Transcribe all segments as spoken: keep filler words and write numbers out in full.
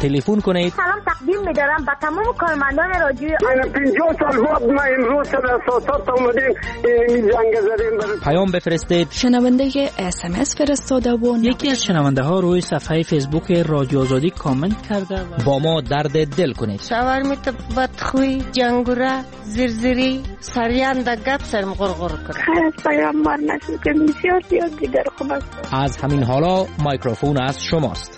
تلفن کنید. سلام تقدیم می‌دارم به تمام کارمندان رادیو. من پنجاه سال بعد ما امروز در اساسات اومدیم این جنگ زدیم. پیام بفرستید. شنونده اس ام اس فرستاده و یکی از شنونده ها روی صفحه فیسبوک رادیو آزادی کامنت کرده و با ما درد دل کنید. شاورمیت بدخوی جنگوره زرزری سریان در گپ سرم غرغر کرد. خیر از پیامبر نشد که بسیار زیاد دیگر خوب است. از همین حالا مایکروفون از شماست.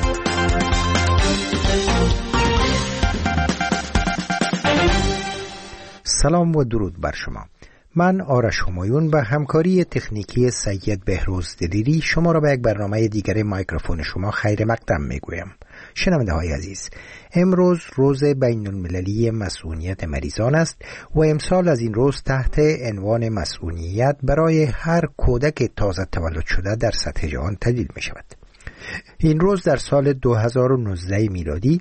سلام و درود بر شما. من آرش همایون به همکاری تکنیکی سید بهروز دلیری شما را به یک برنامه دیگر مایکروفون شما خیر مقدم میگویم. شنونده های عزیز، امروز روز بین المللی مسئولیت مریضان است و امسال از این روز تحت عنوان مسئولیت برای هر کودک تازه تولد شده در سطح جهان تدلیل می شود. این روز در سال دو هزار و نوزده میلادی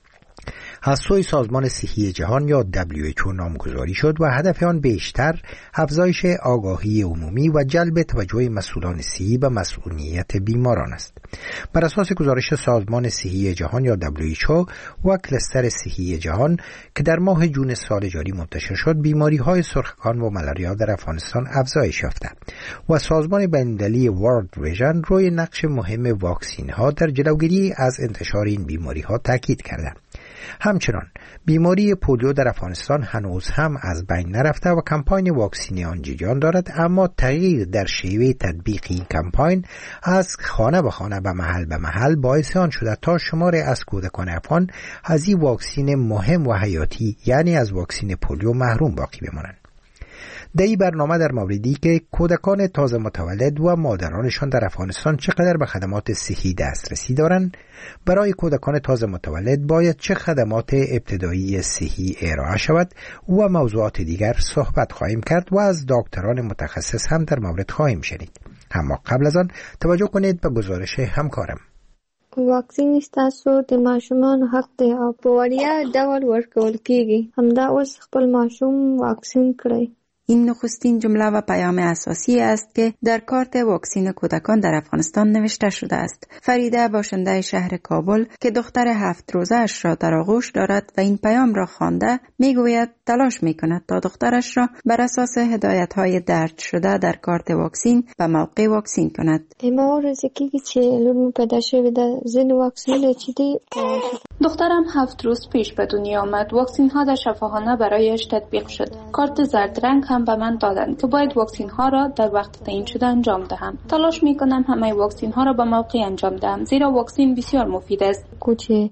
از سوی سازمان صحی جهان یا دبلیو اچ او نامگذاری شد و هدف آن بیشتر افزایش آگاهی عمومی و جلب توجه مسئولان صحی به مسئولیت بیماران است. بر اساس گزارش سازمان صحی جهان یا دبلیو اچ او و کلستر صحی جهان که در ماه جون سال جاری منتشر شد، بیماری‌های سرخکان و ملاریا در افغانستان افزایش یافته و سازمان بین‌المللی ورلد ویژن روی نقش مهم واکسین‌ها در جلوگیری از انتشار این بیماری‌ها تاکید کرده. همچنان بیماری پولیو در افغانستان هنوز هم از بین نرفته و کمپاین واکسینی آن جریان دارد، اما تغییر در شیوه تطبیق این کمپاین از خانه به خانه به محل به محل باعث آن شده تا شمار از کودکان افغان از این واکسین مهم و حیاتی یعنی از واکسین پولیو محروم باقی بمانند. در این برنامه در موردی که کودکان تازه متولد و مادرانشان در افغانستان چقدر به خدمات صحی دسترسی دارند، برای کودکان تازه متولد باید چه خدمات ابتدایی صحی ارائه شود و موضوعات دیگر صحبت خواهیم کرد و از دکتران متخصص هم در مورد خواهیم شنید. اما قبل از آن توجه کنید به گزارش همکارم. واکسین ستاسو د ماشومان حق دی او په وړیا ډول ورکول کیږي. همدا اوس خپل ماشوم واکسین کړئ. این نخستین جمله و پیام اساسی است که در کارت واکسین کودکان در افغانستان نوشته شده است. فریده باشنده شهر کابل که دختر هفت روزه اش را در آغوش دارد و این پیام را خوانده میگوید تلاش میکند تا دخترش را بر اساس هدایت های درج شده در کارت واکسین به موقع واکسین کند. ما ورزکی که لور مو پیدا شوی ده زین واکسین چی دی؟ دخترم هفت روز پیش به دنیا آمد. واکسین ها در شفاخانه برایش تطبیق شد. کارت زرد رنگ هم به من دادند که باید واکسین ها را در وقت تعیین شده انجام دهم. تلاش می کنم همه واکسین ها را به موقع انجام دهم، زیرا واکسین بسیار مفید است. کوچه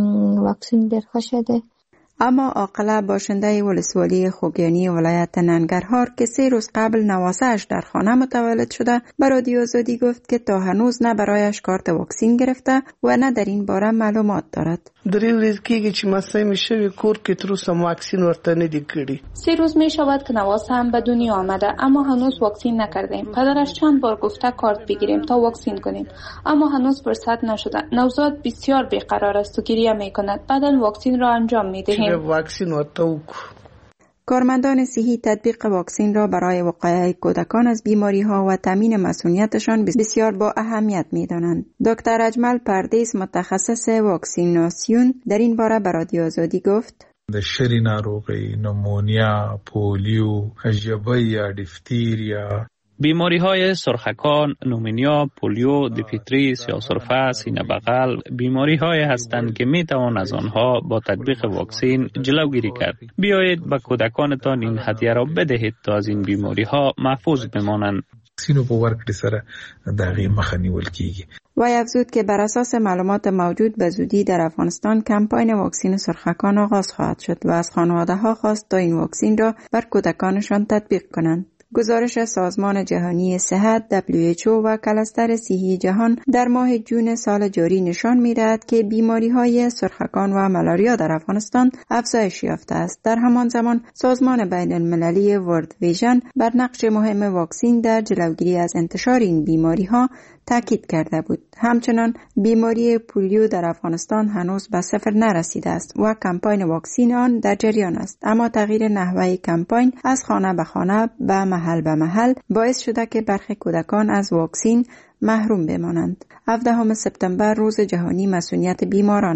واکسین در خوشده. اما عاقله باشنده ولسوالی خوگیانی ولایت ننگرهار که سه روز قبل نواسه‌اش در خانه متولد شده به رادیو آزادی گفت که تا هنوز نه برایش کارت واکسین گرفته و نه در این باره معلومات دارد. درې ورځې کېږي چې ماسه مې شوی کور کې تر اوسه واکسین ورته نه دی کړی. سه روز می شود که نواسه هم به دنیا آمده اما هنوز واکسین نکردیم. پدرش چند بار گفته کارت بگیریم تا واکسین کنیم اما هنوز فرصت نشده. نوزاد بسیار بیقرار است و گریه میکند. بعداً واکسین را انجام میدهیم. واکسین ورته وکړو. کارمندان صحی تطبیق واکسین را برای وقایع کودکان از بیماری ها و تامین مسئولیتشان بسیار با اهمیت می دانند. دکتر اجمل پردیس متخصص واکسیناسیون در این باره به رادیو آزادی گفت: د شری ناروغی، نمونیا، پولیو، ژبه یا دیفتریا، بیماری های سرخکان، نومونیا، پولیو، دیفتری، سیاه‌سرفه، سینه بغل بیماری های هستند که می توان از آنها با تطبیق واکسین جلوگیری کرد. بیایید به کودکانتان این هدیه را بدهید تا از این بیماری ها محفوظ بمانند. واکسینو په ورکړې سره د هغې مخه نیول کیږي. وی افزود که بر اساس معلومات موجود به زودی در افغانستان کمپاین واکسین سرخکان آغاز خواهد شد و از خانواده ها خواست تا این واکسین را بر کودکانشان تطبیق کنند. گزارش سازمان جهانی صحت دبلیو اچ او و کلستر صحی جهان در ماه جون سال جاری نشان می‌دهد که بیماری‌های سرخکان و ملاریا در افغانستان افزایش یافته است. در همان زمان سازمان بین‌المللی ورلد ویژن بر نقش مهم واکسین در جلوگیری از انتشار این بیماری‌ها تاکید کرده بود. همچنان بیماری پولیو در افغانستان هنوز به صفر نرسیده است و کمپاین واکسین آن در جریان است، اما تغییر نحوه کمپاین از خانه به خانه به محل به محل باعث شده که برخی کودکان از واکسین محروم بمانند. هفدهم سپتامبر روز جهانی مسئولیت بیماران است.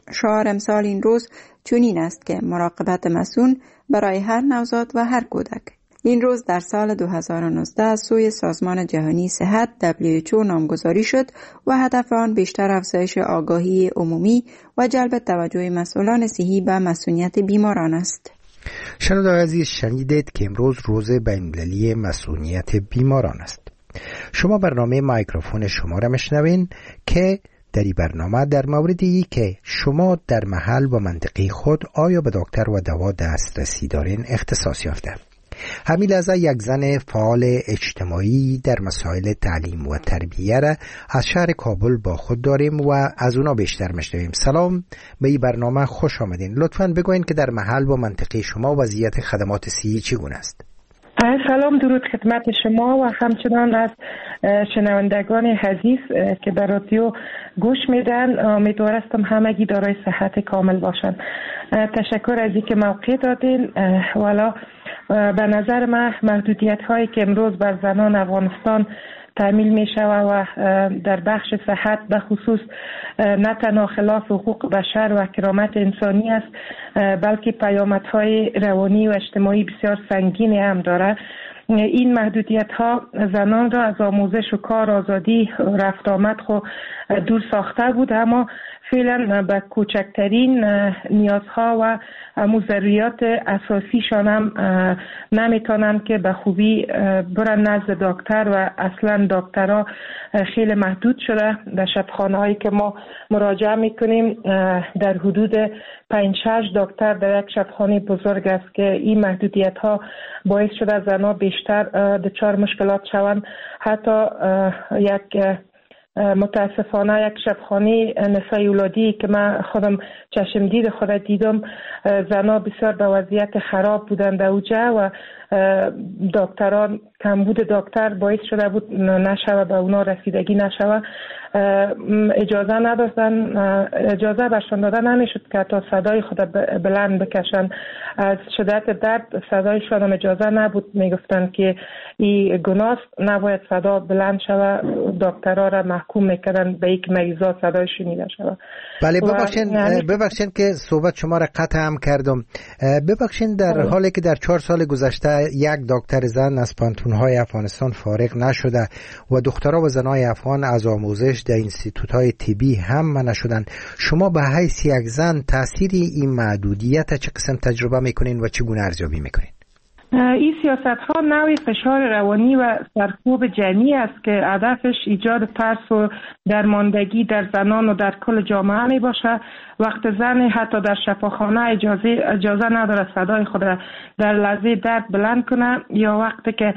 شعار امسال این روز چنین است که مراقبت مسئول برای هر نوزاد و هر کودک. این روز در سال دو هزار و نوزده از سوی سازمان جهانی صحت دبلیو اچ او نامگذاری شد و هدف آن بیشتر افزایش آگاهی عمومی و جلب توجه مسئولان صحی به مسئولیت بیماران است. شنوندگان عزیز، شنیدید که امروز روز بین‌المللی مسئولیت بیماران است. شما برنامه مایکروفون شما را میشنوین که در این برنامه در موردی که شما در محل و منطقه خود آیا به دکتر و دوا دسترسی دارین اختصاص یافته. همین لحظه یک زن فعال اجتماعی در مسائل تعلیم و تربیه را از شهر کابل با خود داریم و از اونا بیشتر میشنویم. سلام، به این برنامه خوش آمدین. لطفاً بگوین که در محل و منطقه شما وضعیت خدمات صحی چگونه است؟ سلام، درود خدمت شما و همچنان از شنوندگان عزیز که به رادیو گوش میدن. امیدوارم همگی دارای صحت کامل باشن. تشکر از اینکه موقع دادین. والا به نظر من محدودیت هایی که امروز بر زنان افغانستان تعمیل می شود و در بخش صحت به خصوص نه تنها خلاف حقوق بشر و کرامت انسانی است، بلکه پیامدهای روانی و اجتماعی بسیار سنگین هم دارد. این محدودیت ها زنان را از آموزش و کار، آزادی، رفت آمد خو دور ساخته بود، اما فعلا به کوچکترین نیازها و امو ضروریات اساسیشان هم نمیتونن که به خوبی برن نزد دکتر و اصلا دکترها خیلی محدود شده. در شبخانه هایی که ما مراجعه میکنیم در حدود پنج شش دکتر در یک شبخانه بزرگ است که این محدودیت ها باعث شده زنها بیشتر دچار مشکلات شوند. حتی یک متاسفانه یک شبخانه نسای اولادی که من خودم چشم دید خود دیدم، زنها بسیار به وضعیت خراب بودند در اوجه و دکتران کمبود دکتر باعث شده بود نشوه به اونا رسیدگی نشوه. اجازه نداشتن، اجازه برشان داده نمیشد که تا صدای خود بلند بکشن. از شدت درد صدایشان هم اجازه نبود، میگفتن که این گناه نباید صدا بلند شوه. دکترها را محکوم میکردن به یک مریضا صدایش شنیده شوه. بله، ببخشید ببخشید که صحبت شما را قطع هم کردم. ببخشید در حالی که در چهار سال گذشته یک دکتر زن از پانتون‌های افغانستان فارغ نشده و دخترها و زنای افغان از آموزش در اینستیتوت‌های طبی هم منع شدن، شما به حیث یک زن تأثیر این محدودیت چه قسم تجربه میکنین و چگونه ارزیابی میکنین؟ این سیاست ها نوعی فشار روانی و سرکوب جمعی است که هدفش ایجاد ترس و درماندگی در زنان و در کل جامعه می باشه. وقت زن حتی در شفاخانه اجازه اجازه نداره صدای خود در لحظه درد بلند کنه، یا وقتی که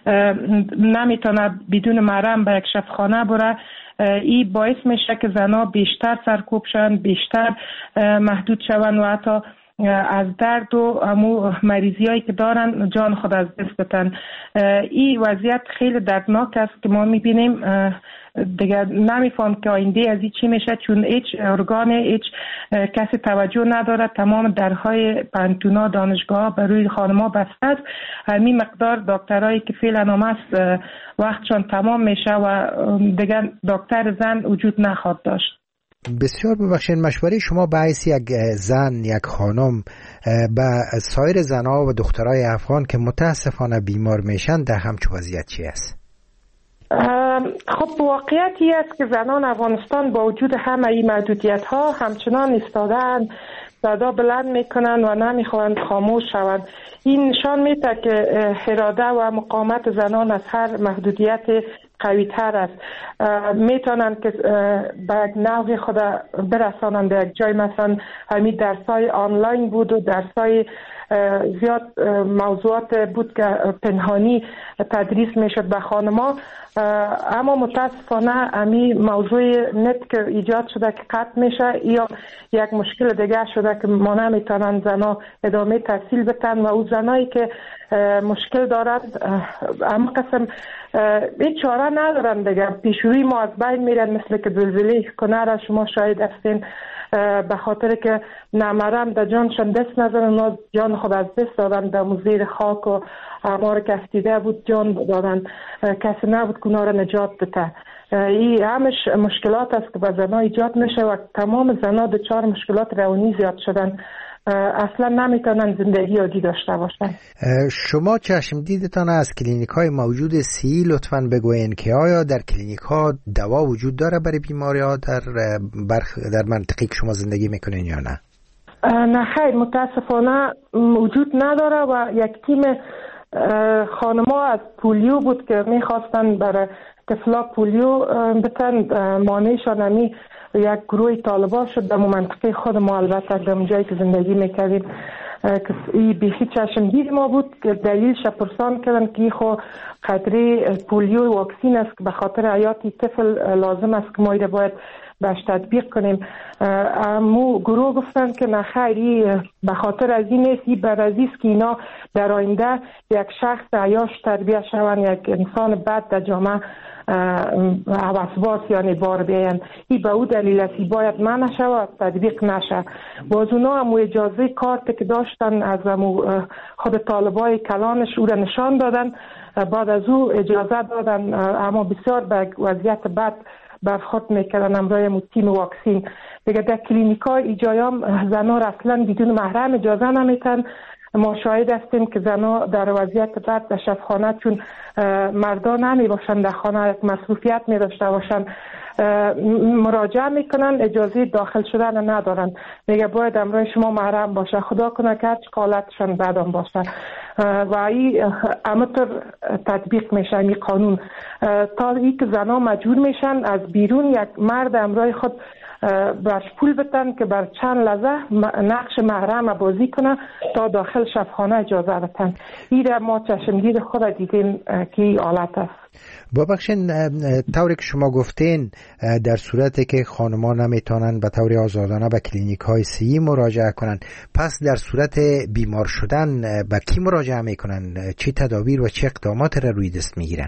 نمیتونه بدون محرم به یک شفاخانه بره. این باعث میشه که زنها بیشتر سرکوب شوند، بیشتر محدود شوند و حتی از درد و امو مریضی هایی که دارن جان خود از دست بدن. این وضعیت خیلی دردناک است که ما میبینیم. دیگه نمیفهم که آینده از این چی میشه، چون هیچ ارگان، هیچ کسی توجه نداره. تمام درهای پانتونا، دانشگاه بر روی خانما بسته است. همین مقدار دکترایی که فعلا هم است وقتشان تمام میشه و دیگه دکتر زن وجود نخواهد داشت. بسیار ببخشید، مشوره شما به حیث یک زن، یک خانم به سایر زنها و دخترای افغان که متاسفانه بیمار میشن در همچون وضعیت چی است؟ خب واقعیتی است که زنان افغانستان با وجود همه این محدودیت ها همچنان ایستادن، صدا بلند میکنن و نمیخواهند خاموش شوند. این نشان میده که اراده و مقاومت زنان از هر محدودیت قوی تر است. میتونن که به یک نوع خود برسانند به یک جای. مثلا همین درسای آنلاین بود و درسای زیاد موضوعات بود که پنهانی تدریس میشد به خانما، اما متاسفانه همین موضوع نت که ایجاد شده که قطع میشه یا یک مشکل دیگه شده که ما نمیتونن زنا ادامه تحصیل بتن و او زنایی که مشکل دارند اما قسم هیچ چاره ندارن دیگه، پیشروی ما از بین میرن. مثل که زلزله کنر شما شاید هستین، به خاطر که نامرم در جانشان دست نزدن و جان خود از دست دادن، در زیر خاک و امار کفتیده بود جان دادن، کسی نبود که اونا را نجات بده. این همش مشکلات است که به زنها ایجاد میشه و تمام زنها دچار مشکلات روانی زیاد شدن، اصلا نمیتونن زندگی عادی داشته باشن. شما چشم دیدتان از کلینیک های موجود سی لطفاً بگوین که آیا در کلینیک ها دوا وجود داره برای بیماری ها در برخ در منطقه که شما زندگی میکنین یا نه؟ نه خیر، متاسفانه وجود نداره و یک تیم خانما از پولیو بود که میخواستن برای طفلا پولیو بتن، مانعشان همی یک گروه طالبان شد در منطقه خود ما، البته در جایی که زندگی میکردیم که این بیخی چشمگیر ما بود که دلیلش پرسان کردن که خو قدری پولیو واکسین است که به خاطر حیاتی طفل لازم است که ما ایره باید باش تطبیق کنیم. مو گروه گفتن که نخیری به خاطر از این نیست، این بر از است که اینا در آینده یک شخص عیاش تربیه شون، یک انسان بد در جامعه وسواس یعنی بار بیاین. این به او دلیل است باید منع شود و تطبیق نشه. باز اونا هم اجازه کارت که داشتن از خود طالبای کلانش او را نشان دادن، بعد از او اجازه دادن، اما بسیار به وضعیت بد برخورد میکردن امرای تیم واکسین. دیگه در کلینیکای ایجایام زنها اصلا بدون محرم اجازه نمیتن. ما شاهد هستیم که زنها در وضعیت بد در شفاخانه چون مردا نمی باشن در خانه یک مصروفیت می داشته باشن مراجعه میکنن، اجازه داخل شدن ندارن. میگه باید امرای شما محرم باشه، خدا کنه که هرچ قالتشان بدم باشه و این همطور تطبیق میشه این قانون تا ای که زنها مجبور میشن از بیرون یک مرد امرای خود برش پول بتن که بر چند لحظه نقش محرم بازی کنه تا داخل شفاخانه اجازه بتن. این را ما چشمگیر خود دیدیم که این حالت است. ببخشین، طوری که شما گفتین در صورتی که خانمان نمیتونن به طور آزادانه به کلینیک های سی مراجعه کنن، پس در صورت بیمار شدن به کی مراجعه میکنن؟ چه تدابیر و چه اقدامات را روی دست میگیرن؟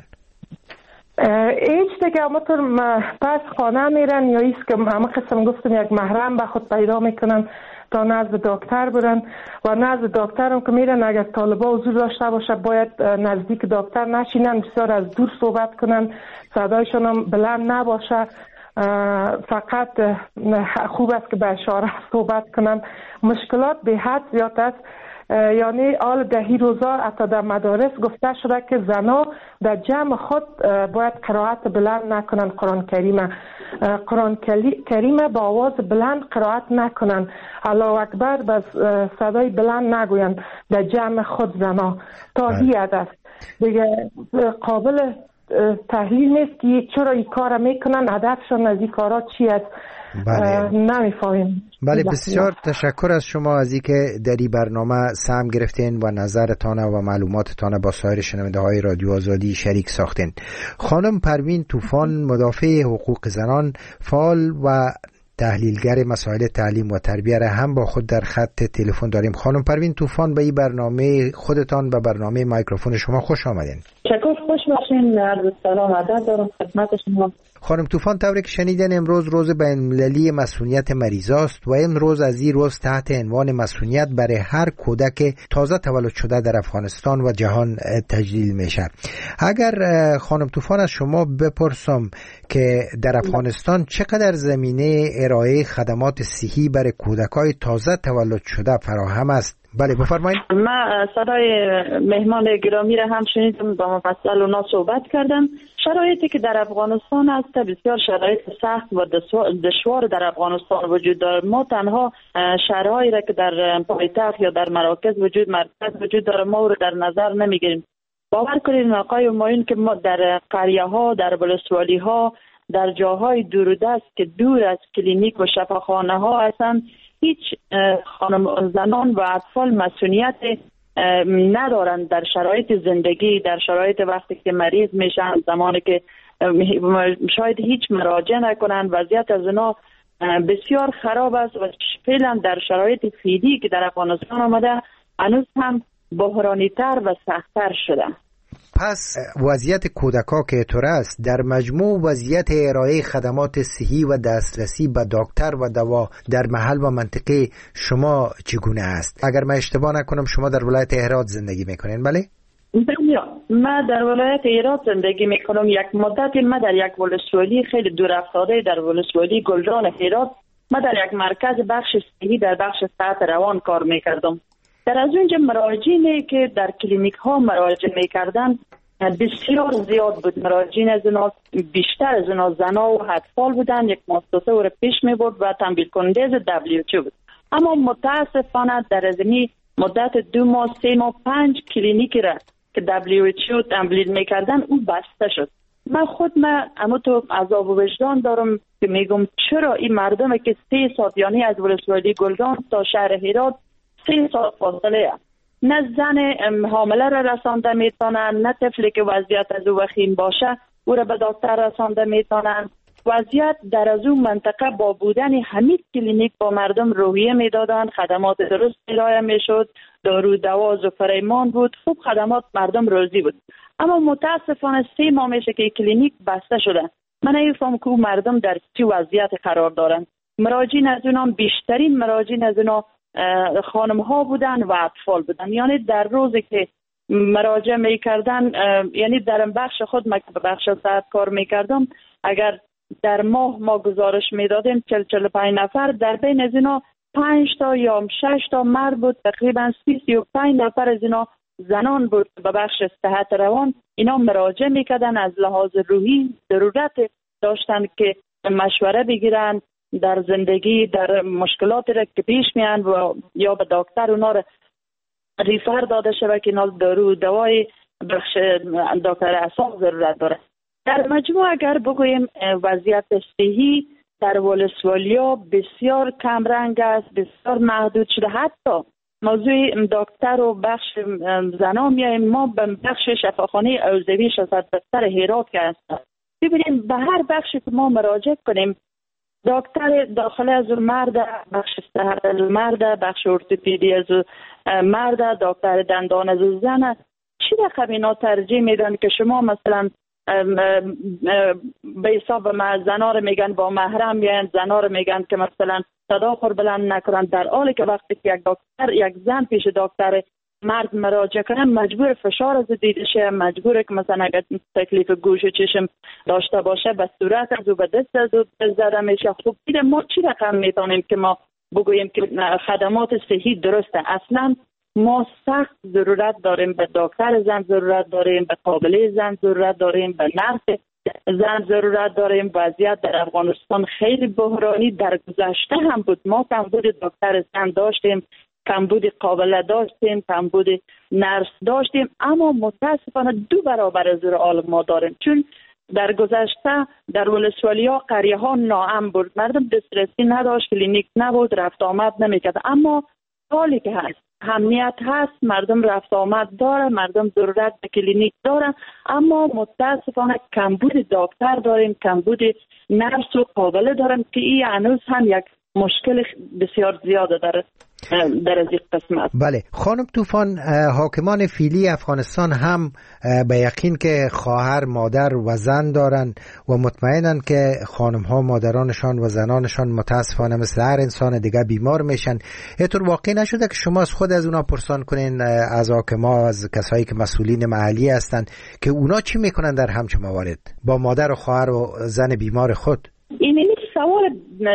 هیچ دیگه همونطور پس خانه میرن یا ایست که همه قسم گفتم یک محرم به خود پیدا میکنن تا نزد دکتر برن و نزد دکتر هم که میرن اگر طالبا حضور داشته باشه باید نزدیک دکتر نشینن، بسیار از دور صحبت کنن، صدایشون هم بلند نباشه، فقط خوب است که به اشاره صحبت کنن. مشکلات به حد زیاد است، یعنی آل دهی روزا حتی در مدارس گفته شده که زنا در جمع خود باید قرائت بلند نکنن قرآن کریمه، قرآن کریمه با آواز بلند قرائت نکنن، الله اکبر بس صدای بلند نگوین در جمع خود زنا تا هیاد است. دیگه قابل تحلیل نیست که چرا این کار میکنن، هدفشون از این کارا چی است. بله. نمیفاهم. بله، بسیار تشکر از شما از اینکه در این برنامه سهم گرفتین و نظرتان و معلوماتتان با سایر شنونده های رادیو آزادی شریک ساختین. خانم پروین طوفان، مدافع حقوق زنان، فعال و تحلیلگر مسائل تعلیم و تربیه را هم با خود در خط تلفن داریم. خانم پروین طوفان، به این برنامه خودتان و برنامه مایکروفون شما خوش آمدین. شکر، خوش باشین. عرض سلام ادب دارم خدمت شما. خانم طوفان، طوری که شنیدن امروز روز بین‌المللی مسئولیت مریضاست و امروز از این روز تحت عنوان مسئولیت برای هر کودک تازه تولد شده در افغانستان و جهان تجلیل میشه. اگر خانم طوفان از شما بپرسم که در افغانستان چقدر زمینه ارائه خدمات صحی برای کودکای تازه تولد شده فراهم است؟ بله بفرمایید. من صدای مهمان گرامی را هم شنیدم، با مفصل اونا صحبت کردم. شرایطی که در افغانستان است بسیار شرایط سخت و دشوار در افغانستان وجود دارد. ما تنها شهرهایی را که در پایتخت یا در مراکز وجود مرکز وجود دارد ما رو در نظر نمیگیریم. باور کنید آقای همایون که ما در قریه ها، در ولسوالی ها، در جاهای دوردست که دور از کلینیک و شفاخانه ها هستند، هیچ خانم زنان و اطفال مسئولیت ندارند در شرایط زندگی، در شرایط وقتی که مریض میشن، زمانی که شاید هیچ مراجعه نکنند. وضعیت از اونا بسیار خراب است و فعلا در شرایط فیدی که در افغانستان آمده هنوز هم بحرانی تر و سخت‌تر شده. پس وضعیت کودکا که طور است، در مجموع وضعیت ارائه خدمات صحی و دسترسی به دکتر و دوا در محل و منطقه شما چگونه است؟ اگر من اشتباه نکنم شما در ولایت هرات زندگی میکنین، بله؟ من در ولایت هرات زندگی میکنم. یک مدتی من در یک ولسوالی خیلی دور افتاده در ولسوالی گلدان هرات، من در یک مرکز بخش صحی در بخش صحت روان کار میکردم. در از اونجا مراجعینی که در کلینیک ها مراجعه میکردن بسیار زیاد بود. مراجعین از اونا بیشتر از اونا زنا و اطفال بودن. یک مؤسسه او را پیش می برد و تمویل کننده از دبلیو اچ او بود. اما متاسفانه در از مدت دو ماه سه ماه پنج کلینیکی را که دبلیو اچ او تمویل میکردن او بسته شد. من خود من اما تو عذاب و وجدان دارم که میگم چرا این مردم که سه ساعت یعنی از ولسوالی گلدان تا شهر هرات سه ساعت فاصله است، نه زن حامله را رسانده میتونن، نه طفلی که وضعیت از او وخیم باشه او را به دکتر رسانده میتونن. وضعیت در از اون منطقه با بودن همین کلینیک با مردم روحیه میدادن، خدمات درست ارائه میشد، دارو دوا و فرایمان بود، خوب خدمات مردم راضی بود. اما متاسفانه سه ماه میشه که کلینیک بسته شده. من نمیفهم که مردم در چه وضعیت قرار دارن. مراجعین از اونها بیشترین مراجعین از اونها خانم ها بودن و اطفال بودن. یعنی در روزی که مراجعه میکردن، یعنی در بخش خود من به بخش صحت کار میکردم، اگر در ماه ما گزارش میدادیم چهل چهل و پنج نفر، در بین از اینا پنج تا یا شش تا مرد بود، تقریبا سی سی و پنج نفر از اینا زنان بود. به بخش صحت روان اینا مراجعه میکردن، از لحاظ روحی ضرورت داشتن که مشوره بگیرن در زندگی، در مشکلاتی را که پیش میان و یا به دکتر اونا را ریفر داده شده که اینا دارو دوای بخش دکتر اعصاب ضرورت داره. در مجموع اگر بگوییم وضعیت صحی در ولسوالیا بسیار کمرنگ است، بسیار محدود شده. حتی موضوع دکتر و بخش زنا میایم، ما به بخش شفاخانه اوزوی شصت بستر هرات که هست ببینیم به هر بخشی که ما مراجعه کنیم دکتر داخل از مرد، بخش صحت از مرد، بخش ارتوپدی از مرد، دکتر دندان از زن، چی رقم اینا ترجیح میدن که شما مثلا به حساب ما زنا رو میگن با محرم بیاین، زنا رو میگن که مثلا صدا خور بلند نکنن، در حالی که وقتی که یک دکتر یک زن پیش دکتر مرد مراجعه کنه مجبور فشار از دیده شه، مجبوره که مثلا اگر تکلیف گوش و چشم داشته باشه به صورت از و به دست از و زده میشه. خب دیده ما چی رقم میتونیم که ما بگوییم که خدمات صحی درسته؟ اصلا ما سخت ضرورت داریم به دکتر زن، ضرورت داریم به قابله زن، ضرورت داریم به نرس زن، ضرورت داریم. وضعیت در افغانستان خیلی بحرانی در گذشته هم بود. ما کمبود دکتر زن داشتیم، کمبود قابله داشتیم، کمبود نرس داشتیم، اما متاسفانه دو برابر از حال ما داریم. چون در گذشته در ولسوالیا قریه ها ناامن بود، مردم دسترسی نداشت، کلینیک نبود، رفت آمد نمیکرد. اما حالی که هست امنیت هست، مردم رفت آمد داره، مردم ضرورت به کلینیک دارن، اما متاسفانه کمبود دکتر داریم، کمبود نرس و قابله داریم که این هنوز هم یک مشکل بسیار زیاده داره در از این قسمت. بله خانم طوفان، حاکمان فعلی افغانستان هم به یقین که خواهر، مادر و زن دارن و مطمئنن که خانم ها مادرانشان و زنانشان متاسفانه مثل هر انسان دیگه بیمار میشن. اینطور واقع نشده که شما از خود از اونا پرسان کنین، از حاکما، از کسایی که مسئولین محلی هستن، که اونا چی میکنن در همچه موارد با مادر و خواهر و زن بیمار خود؟ این سوال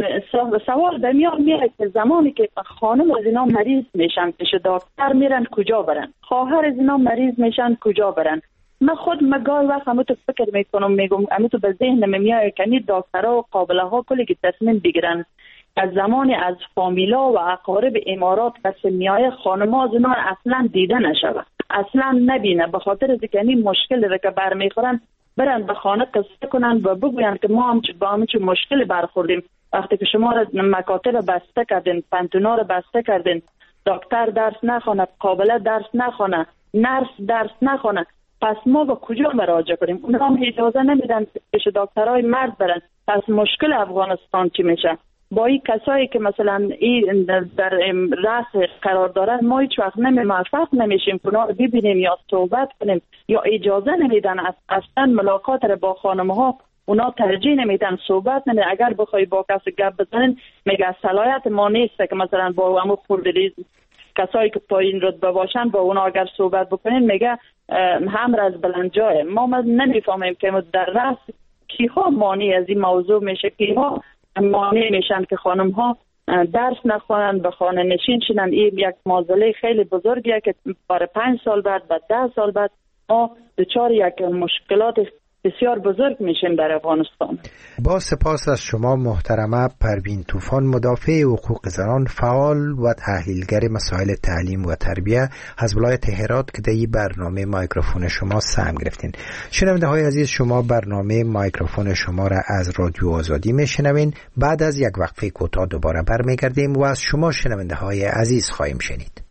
سوال به میان میاد که زمانی که خانم از اینا مریض میشن پیش دکتر میرن کجا برن، خواهر از اینا مریض میشن کجا برن. من خود مگای وقت همه تو فکر میکنم، میگم همه تو به ذهن میاد که این دکترها و قابله ها کلی که تصمیم بگیرن از زمانی از فامیلا و اقارب امارات پس میای خانم ها از اینا اصلا دیده نشود، اصلا نبینه، به خاطر از که این مشکل رو که برمیخورن برن به خانه قصه کنن و بگوین که ما هم با همه چه مشکل برخوردیم. وقتی که شما را مکاتب بسته کردین، پنتونا را بسته کردین، دکتر درس نخونه، قابله درس نخونه، نرس درس نخونه، پس ما با کجا مراجعه کنیم؟ اونها هم اجازه نمیدن پیش دکترای مرد برن. پس مشکل افغانستان چی میشه؟ با این کسایی که مثلا این در رأس قرار دارن ما هیچ وقت نمی موفق نمیشیم که اونا رو ببینیم یا صحبت کنیم، یا اجازه نمیدن اصلا ملاقات رو با خانم ها اونا ترجیح نمیدن، صحبت نمیدن. اگر بخوای با کسی گپ بزنین میگه صلاحیت ما نیست که مثلا با همون خوردریز کسایی که پایین رتبه باشن با اونا اگر صحبت بکنین میگه هم از بلند جای ما ما نمیفهمیم که در رأس کیها مانع از این موضوع میشه، کیها مانع میشن که خانم ها درس نخوانن به خانه نشین شدن. این یک معضله خیلی بزرگیه که برای پنج سال بعد بعد ده سال بعد ما دچار یک مشکلات بسیار بزرگ میشیم در افغانستان. با سپاس از شما محترمه پروین طوفان، مدافع حقوق زنان، فعال و تحلیلگر مسائل تعلیم و تربیه از ولایت هرات که در این برنامه مایکروفون شما سهم گرفتین. شنونده های عزیز، شما برنامه مایکروفون شما را از رادیو آزادی میشنوین. بعد از یک وقفه کوتاه دوباره برمیگردیم و از شما شنونده های عزیز خواهیم شنید.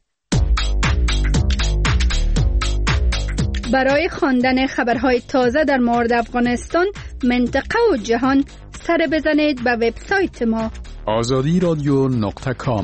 برای خواندن خبرهای تازه در مورد افغانستان، منطقه و جهان سر بزنید به وبسایت ما آزادی رادیو نقطه کام.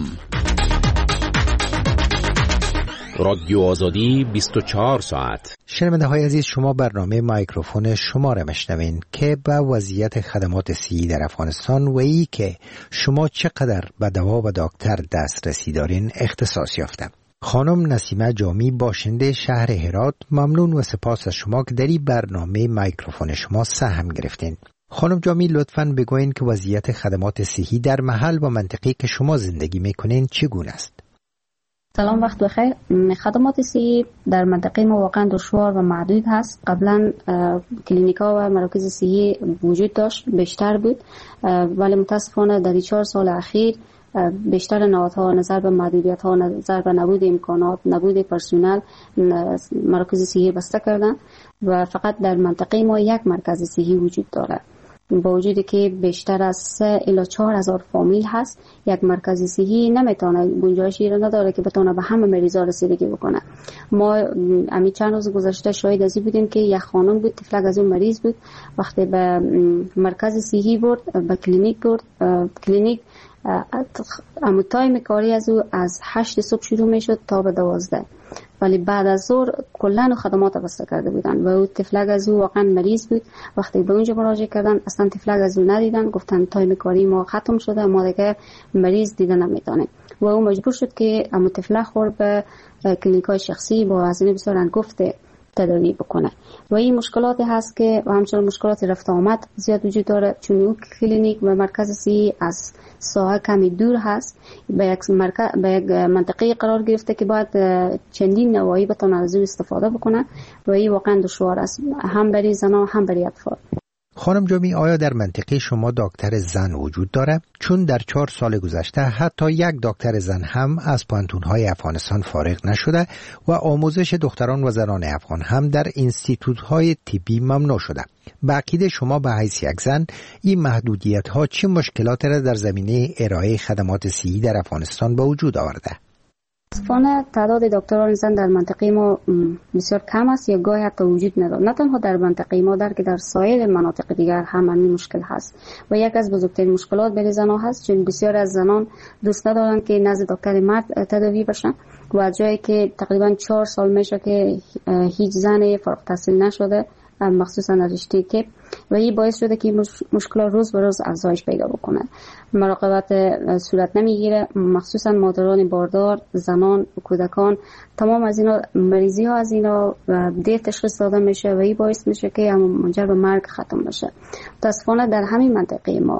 رادیو آزادی بیست و چهار ساعت. شنونده های عزیز، شما برنامه مایکروفون شما را میشنوین که به وضعیت خدمات صحی در افغانستان و ای که شما چقدر به دوا و دکتر دسترسی دارین اختصاص یافته. خانم نسیمه جامی، باشنده شهر هرات، ممنون و سپاس از شما که در این برنامه مایکروفون شما سهم گرفتین. خانم جامی، لطفاً بگوین که وضعیت خدمات صحی در محل و منطقه‌ای که شما زندگی میکنین چگونه است؟ سلام، وقت بخیر. خدمات صحی در منطقه ما واقعا دشوار و محدود هست. قبلا کلینیکا و مراکز صحی وجود داشت، بیشتر بود، ولی متاسفانه در این چهار سال اخیر بیشتر نهادها نظر به محدودیت ها، نظر به نبود امکانات، نبود پرسنل، مراکز صحی بسته کردن و فقط در منطقه ما یک مرکز صحی وجود داره. با وجودی که بیشتر از سه الی چهار هزار فامیل هست، یک مرکز صحی نمیتونه گنجایشی را نداره که بتونه به همه مریضا رسیدگی بکنه. ما امی چند روز گذشته شاهد ازی بودیم که یک خانم بود، طفلک از اون مریض بود، وقتی به مرکز صحی برد، به کلینیک برد، کلینیک اما تایم کاری از او از هشت صبح شروع می شد تا به دوازده، ولی بعد از ظهر کلن خدمات بسته کرده بودن و او طفلک از او واقعا مریض بود. وقتی به اونجا مراجعه کردن اصلا طفلک از او ندیدن، گفتن تایم کاری ما ختم شده، ما دیگه مریض دیده نمیتونیم و او مجبور شد که اما طفلک خورد به کلینیکای شخصی با هزینه بسیار انگفت تداوی بکنه و این مشکلاتی هست که و همچنین مشکلات رفت آمد زیاد وجود داره، چون او کلینیک و مرکز صحی از ساحه کمی دور هست، به یک مرکز به یک منطقه قرار گرفته که باید چندین نواحی بتونه از او استفاده بکنه و این واقعا دشوار است، هم برای زنان هم برای اطفال. خانم جامی، آیا در منطقه شما دکتر زن وجود داره؟ چون در چهار سال گذشته حتی یک دکتر زن هم از پانتون‌های افغانستان فارغ نشده و آموزش دختران و زنان افغان هم در اینستیتوت‌های طبی ممنوع شده. به عقیده شما به حیث یک زن این محدودیت‌ها چه مشکلاتی را در زمینه ارائه خدمات صحی در افغانستان به وجود آورده؟ متاسفانه تعداد دکتران زن در منطقه ما بسیار کم است یا گاهی حتی وجود ندارد. نه تنها در منطقه ما، در که در سایر مناطق دیگر هم همین مشکل هست و یک از بزرگترین مشکلات برای زنان هست، چون بسیار از زنان دوست ندارند که نزد دکتر مرد تداوی بشن و جایی که تقریبا چهار سال میشه که هیچ زن فارغ التحصیل نشده، مخصوصا رشته طب، و این باعث شده که مشکلات روز به روز افزایش پیدا بکنه. مراقبت صورت نمیگیره، مخصوصا مادران باردار، زنان، کودکان، تمام از اینا مریضی ها از اینا دیر تشخیص داده میشه و این باعث میشه که منجر به مرگ ختم بشه. متاسفانه در همین منطقه ما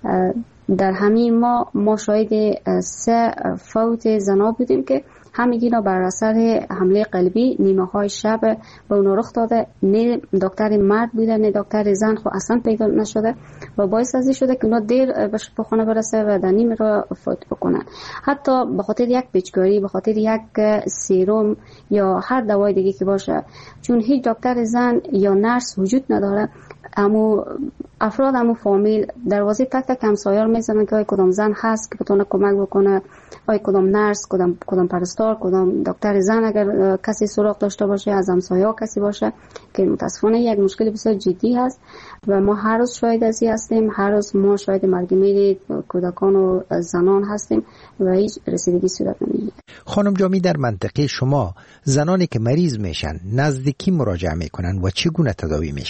در همین ما ما شاهد سه فوت زنا بودیم که همگینا بر اثر حمله قلبی نیمه های شب به اونا رخ داده. نه دکتر مرد بوده نه دکتر زن، خو اصلا پیدا نشده و باعث از این شده که اونا دیر به خانه برسه و در نیمه را فوت بکنن. حتی به خاطر یک پیچکاری، به خاطر یک سیروم یا هر دوای دیگه که باشه، چون هیچ دکتر زن یا نرس وجود نداره، امو افراد امو فامیل دروازه تک تک همسایه‌ها میزنن که آی کدام زن هست که بتونه کمک بکنه، آی کدام نرس، کدام کدام پرستار، کدام دکتر زن اگر کسی سراغ داشته باشه، از همسایه‌ها کسی باشه، که متاسفانه یک مشکل بسیار جدی هست و ما هر روز شاهد ازی هستیم. هر روز ما شاهد مرگ میر کودکان و زنان هستیم و هیچ رسیدگی صورت نمیگیره. خانم جامی، در منطقه شما زنانی که مریض میشن نزدیکی مراجعه میکنن و چگونه تداوی میشن؟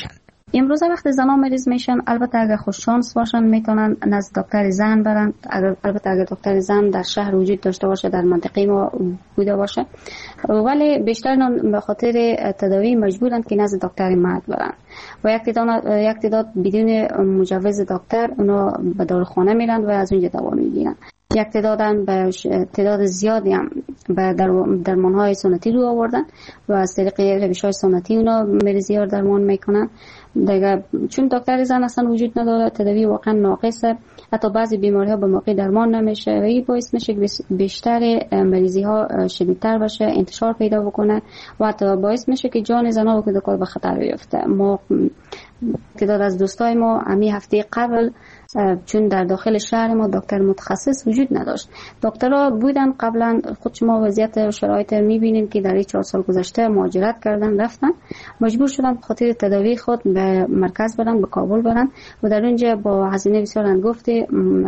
امروز وقتی زنان مریض میشن، البته اگر خوش شانس باشن میتونن نزد دکتر زن برن. اگر البته اگر دکتر زن در شهر وجود داشته باشه، در منطقه ما بوده باشه، ولی بیشتر به خاطر تداوی مجبورن که نزد دکتر مرد برن و یک تعداد یک تعداد بدون مجوز دکتر اونا به داروخانه میرن و از اونجا دوا میگیرن. یک تعدادن به تعداد زیادی هم به درمان‌های سنتی رو آوردن و از طریق روش‌های سنتی اونا مریضی ها درمان میکنن دیگه. چون دکتر زن اصلا وجود نداره، تداوی واقعا ناقصه، حتی بعضی بیماری ها به موقع درمان نمیشه و این باعث میشه که بیشتر مریضی ها شدیدتر بشه، انتشار پیدا بکنه و حتی باعث میشه که جان زنان و کودکان به خطر بیفته. ما تعداد از دوستای ما همین هفته قبل، چون در داخل شهر ما دکتر متخصص وجود نداشت، دکترها بودن قبلا، خود شما وضعیت و شرایط میبینیم که در این چهار سال گذشته مهاجرت کردن، رفتن، مجبور شدن به خاطر تداوی خود به مرکز برن، به کابل برن و در اونجا با هزینه بسیار انگفتی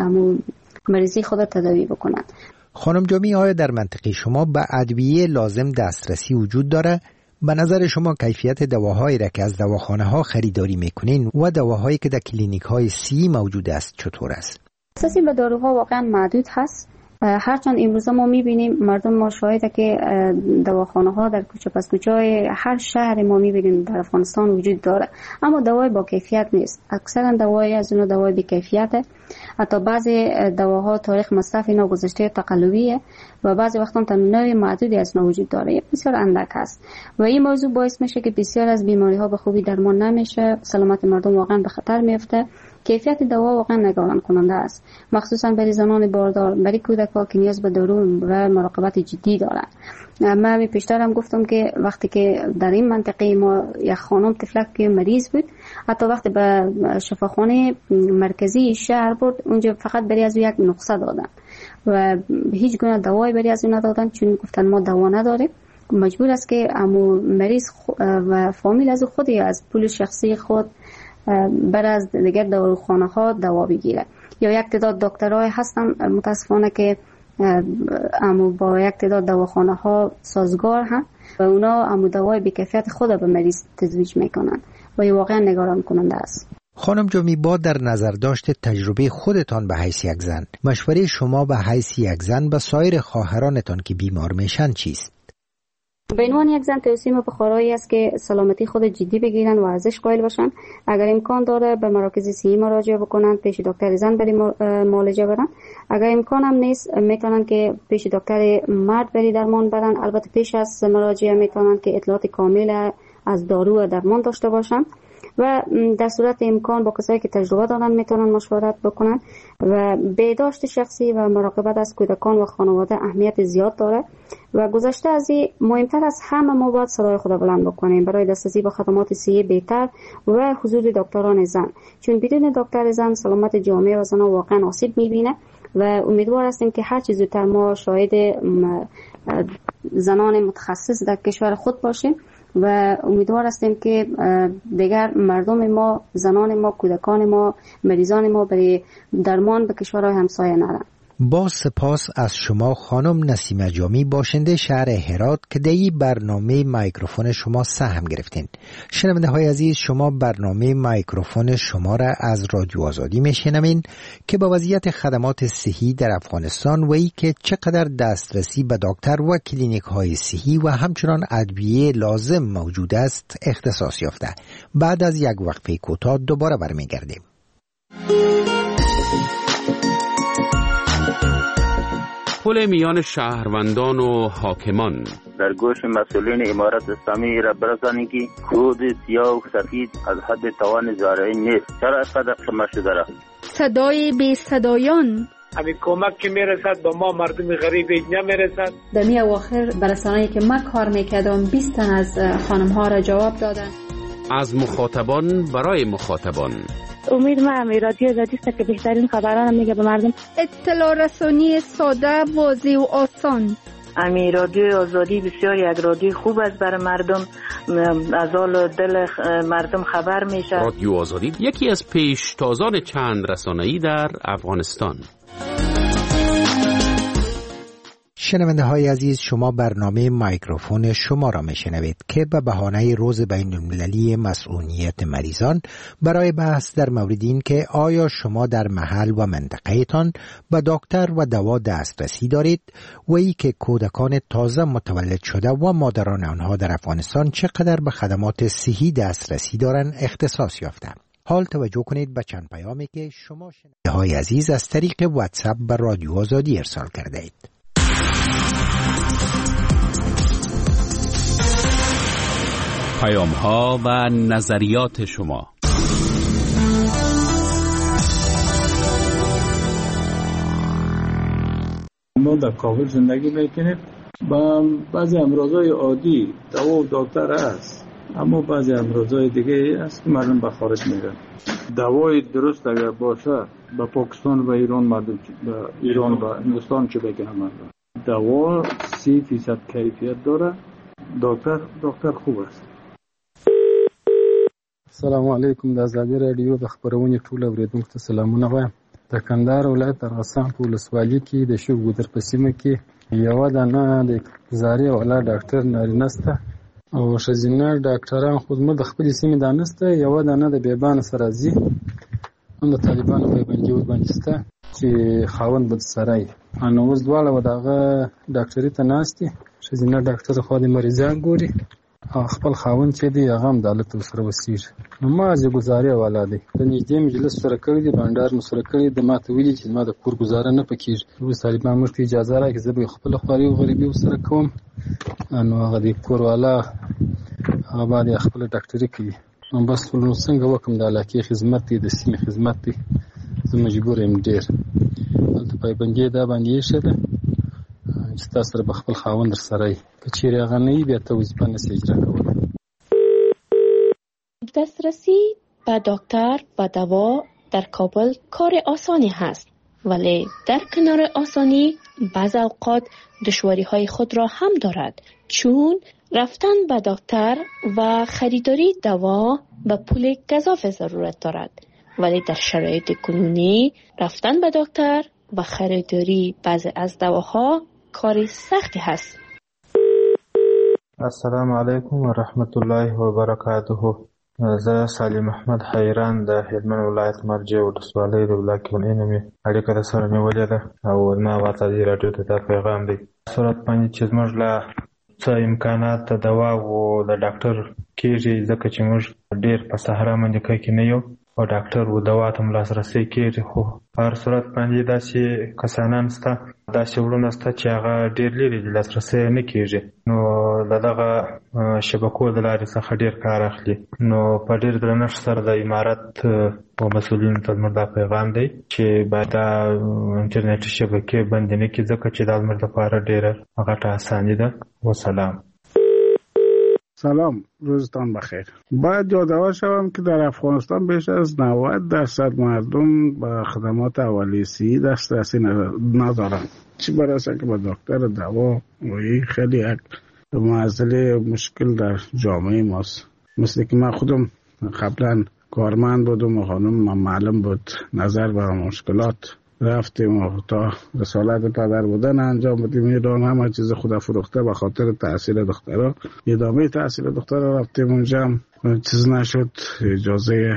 مریضی خود تداوی بکنن. خانم جامی، آیا در منطقه شما به ادویه لازم دسترسی وجود داره؟ به نظر شما کیفیت دواهایی را که از دواخانه ها خریداری میکنین و دواهایی که در کلینیک های سی موجود است چطور است؟ اساسی به داروها واقعا محدود هست. هرچند امروز ما میبینیم مردم ما شاهده که دواخانه ها در کوچه پس کوچه های هر شهر ما میبینیم در افغانستان وجود داره، اما دوای با کیفیت نیست. اکثرا دوای از اون دوای بی کیفیته، حتی بعضی دواها تاریخ مصرف اینا گذشته تقلبیه و بعضی وقتا تنوع معدودی از اونها وجود داره، بسیار اندک هست و این موضوع باعث میشه که بسیار از بیماری ها به خوبی درمان نمیشه، سلامت مردم واقعا به خطر میفته. کیفیت دوا واقعا نگران کننده است، مخصوصا برای زنان باردار، برای کودکان که نیاز به دارو و مراقبت جدی دارند. من می پیشترم گفتم که وقتی که در این منطقه ما یک خانم طفلک که مریض بود، حتی وقتی به شفاخانه مرکزی شهر برد، اونجا فقط برای از یک نسخه دادن و هیچ گونه دوایی برای از اون ندادن، چون گفتن ما دوا نداریم. مجبور است که امو مریض و فامیل از خودی از پول شخصی خود بر از دیگر داروخانه ها دوا بگیره. یا یک تعداد دکترای هستن متاسفانه که امو با یک تعداد دواخانه ها سازگار هم و اونا امو دوای بی کیفیت خود به مریض تزریق میکنن و این واقعا نگران کننده است. خانم جامی، با در نظر داشت تجربه خودتان به حیث یک زن، مشوره شما به حیث یک زن به سایر خواهرانتان که بیمار میشن چیست؟ به عنوان یک زن توصیه ما به خواهرایی است که سلامتی خود جدی بگیرن و ارزش قائل باشن. اگر امکان داره به مراکز صحی مراجعه بکنن، پیش دکتر زن بری معالجه برن. اگر امکان هم نیست میتونن که پیش دکتر مرد بری درمان برن. البته پیش از مراجعه میتونن که اطلاعات کامل از دارو و درمان داشته باشن و در صورت امکان با کسایی که تجربه دارن میتونن مشورت بکنن و بهداشت شخصی و مراقبت از کودکان و خانواده اهمیت زیاد داره و گذشته از این مهمتر از همه ما باید صدای خود بلند بکنیم برای دسترسی به خدمات صحی بهتر و حضور دکتران زن، چون بدون دکتر زن سلامت جامعه و زنان واقعا آسیب میبینه و امیدوار هستیم که هر چیز زودتر ما شاهد زنان متخصص در کشور خود باشیم و امیدوار هستیم که دیگر مردم ما، زنان ما، کودکان ما، مریضان ما برای درمان به کشورهای همسایه نرن. با سپاس از شما خانم نسیمه جامی، باشنده شهر هرات که در این برنامه مایکروفون شما سهم گرفتین. شنونده های عزیز، شما برنامه مایکروفون شما را از رادیو آزادی میشنوین که با وضعیت خدمات صحی در افغانستان و ای که چقدر دسترسی به دکتر و کلینیک های صحی و همچنان ادویه لازم موجود است اختصاص یافته. بعد از یک وقفه کوتاه دوباره برمیگردیم. پل میان شهروندان و حاکمان در گوش مسئولین امارت اسلامی را برسانید که کود سیاه و سفید از حد توان زارعین نیست. چرا اینقدر خمه شده را؟ صدای بی صدایان، همین کمک که میرسد به ما مردم غریب نمیرسد. در می اواخر برسانه‌ای که من کار میکردم بیست تن از خانم ها را جواب دادن. از مخاطبان برای مخاطبان. امید ما می رادیو آزادی است که بهترین خبران میگه به مردم. اطلاع رسانی ساده، واضح و آسان. امی رادیو آزادی بسیار یک رادیو خوب است برای مردم، از حال دل مردم خبر میشه. رادیو آزادی یکی از پیشتازان چند رسانه‌ای در افغانستان. شنونده های عزیز، شما برنامه مایکروفون شما را میشنوید که به بهانه روز بین المللی مسئولیت مریضان برای بحث در مورد این که آیا شما در محل و منطقه تان به دکتر و دوا دسترسی دارید و ای که کودکان تازه متولد شده و مادران آنها در افغانستان چقدر به خدمات صحی دسترسی دارند اختصاص یافته. حال توجه کنید به چند پیامی که شما شنونده های عزیز از طریق واتساپ به رادیو آزادی ارسال کرده اید. پیام ها و نظریات شما. ما در کابل زندگی میکنیم. با بعضی امراضای عادی دوا و دکتر هست، اما بعضی امراضای دیگه هست که مردم به خارج میرن. دوای درست اگر باشه به پاکستان و ایران مردم، به ایران و هندوستان چه بگم مردم. دوا سی فیصد کیفیت داره. دکتر دکتر خوب است. السلام علیکم. د آزادي رادیو د خبرونې ټول اوریدونکو ته سلامونه وایم. د کندهار ولایت ارغسان په ولسوالۍ کې د شو ګودر په سیمه کې یو دانه د زاري ولا ډاکټر نارینه سته او ښځینه ډاکټران خدمت د خپل سیمې دانسته. یو دانه د بیبان سره زی هم د طالبانو په بنګي ودبنسته چې خاوند بد سرای انو اوس دواړه وداغه ډاکټري ته ناشتي. ښځینه ډاکټر خو د مریضان ګوري او خپل خاوند چې دی هغه هم د حالت سره وسیر. نو ما چې گزارې والا دی د نږدې مجلس سره کړی دی، بانډار مو سره کړی د ماته ویلي چې ما د کور گزاره نه پکېږي. اوس طالبان موږ ته اجازه راکړي زه به خپل خواري او غریبي سره کوم. نو هغه د کور والا هغه باندې خپل ډاکټري کوي. نو بس نو څنګه وکم د علاقې خدمت دی، د سیمې خدمت دی، زه مجبور یم ډېر هلته پایبندي دا باندې ایښې ده چې تاسو سره به خپل خاوند سره یې که چیرې هغه نه وي بیا ته وظیفه نسې اجرا کولی. دسترسی به دکتر و دوا در کابل کار آسانی هست، ولی در کنار آسانی بعض اوقات دشواری های خود را هم دارد، چون رفتن به دکتر و خریداری دوا به پول گزاف ضرورت دارد، ولی در شرایط کنونی رفتن به دکتر و خریداری بعض از دواها کار سختی هست. السلام علیکم و رحمت الله و برکاته. زه سالم احمد حیران د هلمند ولایت مرجع ولسوالۍ د ولاکې ونیمې اړیکه در سره نیولې ده او زما ازادي راډیو ته دا پیغام دی. صورت باندې چې زموږ له څه امکانات د دوا او د ډاکټر کېږي، ځکه چې موږ ډېر په صحرا منځکۍ کې نه یو او ډاکټر و دوا ته هم لاسرسی کېږي، خو په هر صورت باندې داسې کسانان شته، داسې وړونه شته چې هغه ډېر لرې دي، لاسرسی نه کېږي. نو د دغه شبکو د لارې څخه ډېر کار اخلي. نو په ډېر درنښت سره د امارت او مسؤلینو ته زموږ دا پیغام دی چې باید دا انټرنیټي شبکې بندې نه کړي، ځکه چې دا زموږ لپاره ډېره غټه اساني ده. وسلام. سلام، روزتان بخیر. باید یادآور شوم که در افغانستان بیش از نود درصد مردم به خدمات اولیه صحی دسترسی ندارند، چی برسه که به دکتر دوا و این خیلی یک معضله مشکل در جامعه ماست. مثل که من خودم قبلا کارمند بودم و خانم معلم بود، نظر به مشکلات رفتیم و تا رسالت پدر بودن انجام بدیم. ایران همه چیز خدا فروخته به خاطر تحصیل دخترها، ادامه تحصیل دخترها رفتیم اونجا، چیز نشد، اجازه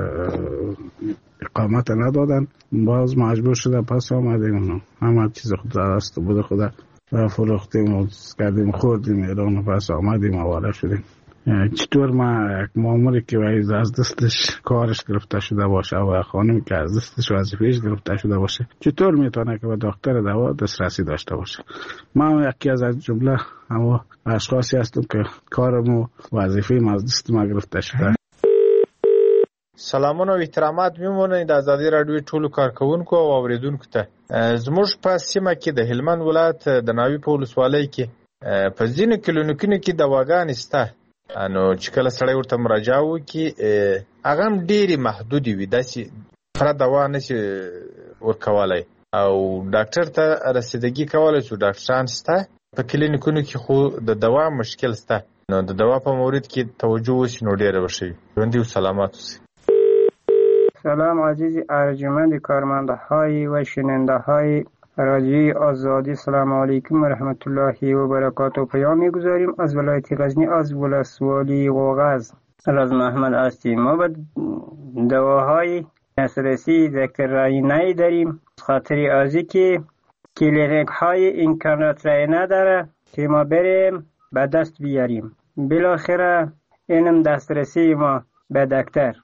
اقامت ندادن، باز مجبور شده پس آمدیم، همه چیز خدا راست بود خدا فروختیم و کردیم خوردیم ایران و پس آمدیم حواله شدیم. چطور ما یک ماموری که از دستش کارش گرفته شده باشه و خانمی که از دستش وظیفه‌اش گرفته شده باشه چطور میتونه که به دکتر دوا دسترسی داشته باشه؟ ما یکی از جمله اما اشخاصی هستم که کارم و وظیفه‌ام از دست ما گرفته شده. سلامونه او احترامات میمونه د آزادي رادیو ټولو کارکونکو او اوریدونکو ته. زموږ په سیمه کې د هلمند ولایت د ناوی په ولسوالۍ کې په ځینو کلینیکونو کې دواګانې شته، انو چې کله سړی ورته مراجعه وکړي هغه هم ډېرې محدودې وي، داسې خره دوا نشي ورکولی او ډاکټر ته رسیدګي کولی شو. ډاکټران شته په کلینیکونو کې، خو د دوا مشکل شته. نو د دوا په مورد کې توجه وشي نو ډېره به ښه وي. ژوندي و سلامت اوسئ. سلام عزیز ارجمند کارمندهای و شننده های رادیوی آزادی. سلام علیکم و رحمت الله و برکاته. پیام می‌گذاریم از ولایت غزنی از ولسوالی غوغاز. از محمد هستیم. ما به دواهای دسترسی ذکرایی نداریم، خاطر ازی که کلینیک های اینترنت رای نداره که ما بریم به دست بیاریم. بالاخره اینم دسترسی ما به دکتر.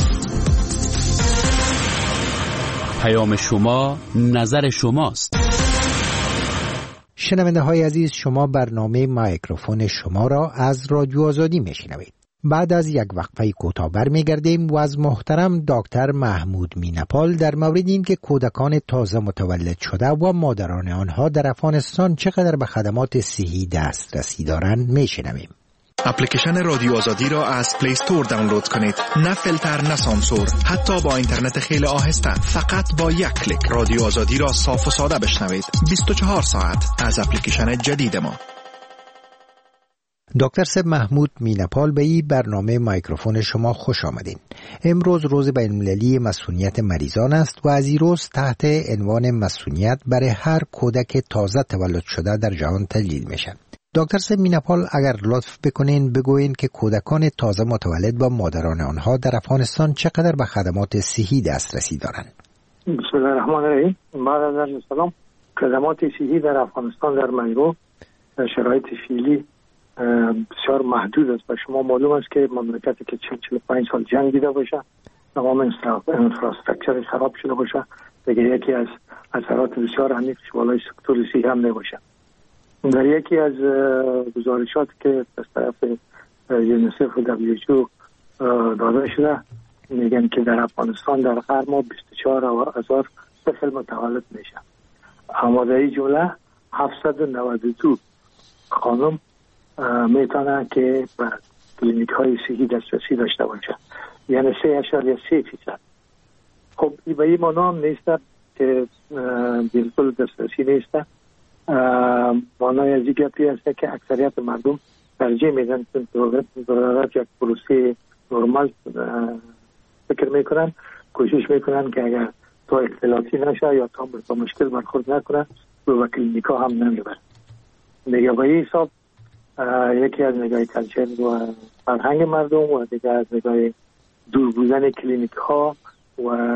پیام شما نظر شماست. شنونده های عزیز، شما برنامه مایکروفون شما را از رادیو آزادی میشنوید. بعد از یک وقفه کوتاه برمیگردیم و از محترم دکتر محمود مینپال در مورد این که کودکان تازه متولد شده و مادران آنها در افغانستان چقدر به خدمات صحی دسترسی دارند میشنویم. اپلیکیشن رادیو آزادی را از پلی استور دانلود کنید. نه فیلتر نه سانسور، حتی با اینترنت خیلی آهسته. فقط با یک کلیک رادیو آزادی را صاف و ساده بشنوید. بیست و چهار ساعت از اپلیکیشن جدید ما. دکتر سب محمود مینپال به این برنامه مایکروفون شما خوش آمدین. امروز روز بین‌المللی مسئولیت مریضان است و از این روز تحت عنوان مسئولیت برای هر کودک تازه تولد شده در جهان تجلیل میشن. دکتر سب مینپال، اگر لطف بکنین بگوین که کودکان تازه متولد با مادران آنها در افغانستان چقدر به خدمات صحی دسترسی دارند؟ بسم الله الرحمن الرحیم. بعد از عرض سلام، خدمات صحی در افغانستان در منگو در شرایط فعلی بسیار محدود است و شما معلوم است که مملکتی که چهل چهل و پنج سال جنگ دیده باشه، تمام انفراستراکچر خراب شده باشه، دیگه یکی از اثرات بسیار عمیقش بالای سکتور صحی هم نباشه. در یکی از گزارشات که از طرف یونیسف و دبلیو اچ او داده شده میگن که در افغانستان در هر ماه بیست و چهار هزار طفل متولد میشه، اما در این جمله هفتصد و نود و دو خانم میتونه که به کلینیک های صحی دسترسی داشته باشه، یعنی سه اشاریه سه فیصد. خب این به این معنا هم نیست که بالکل دسترسی نیست. معنای از این گپی هست که اکثریت مردم ترجیح میدن که دولت یک پروسه نرمال فکر میکنن، کوشش میکنن که اگر تا اختلاطی نشه یا تا با مشکل برخورد نکنن و کلینیک ها هم نمیبرن. دیگه با این حساب یکی از نگاه کلچر و فرهنگ مردم و دیگه از نگاه دور بودن کلینیک ها و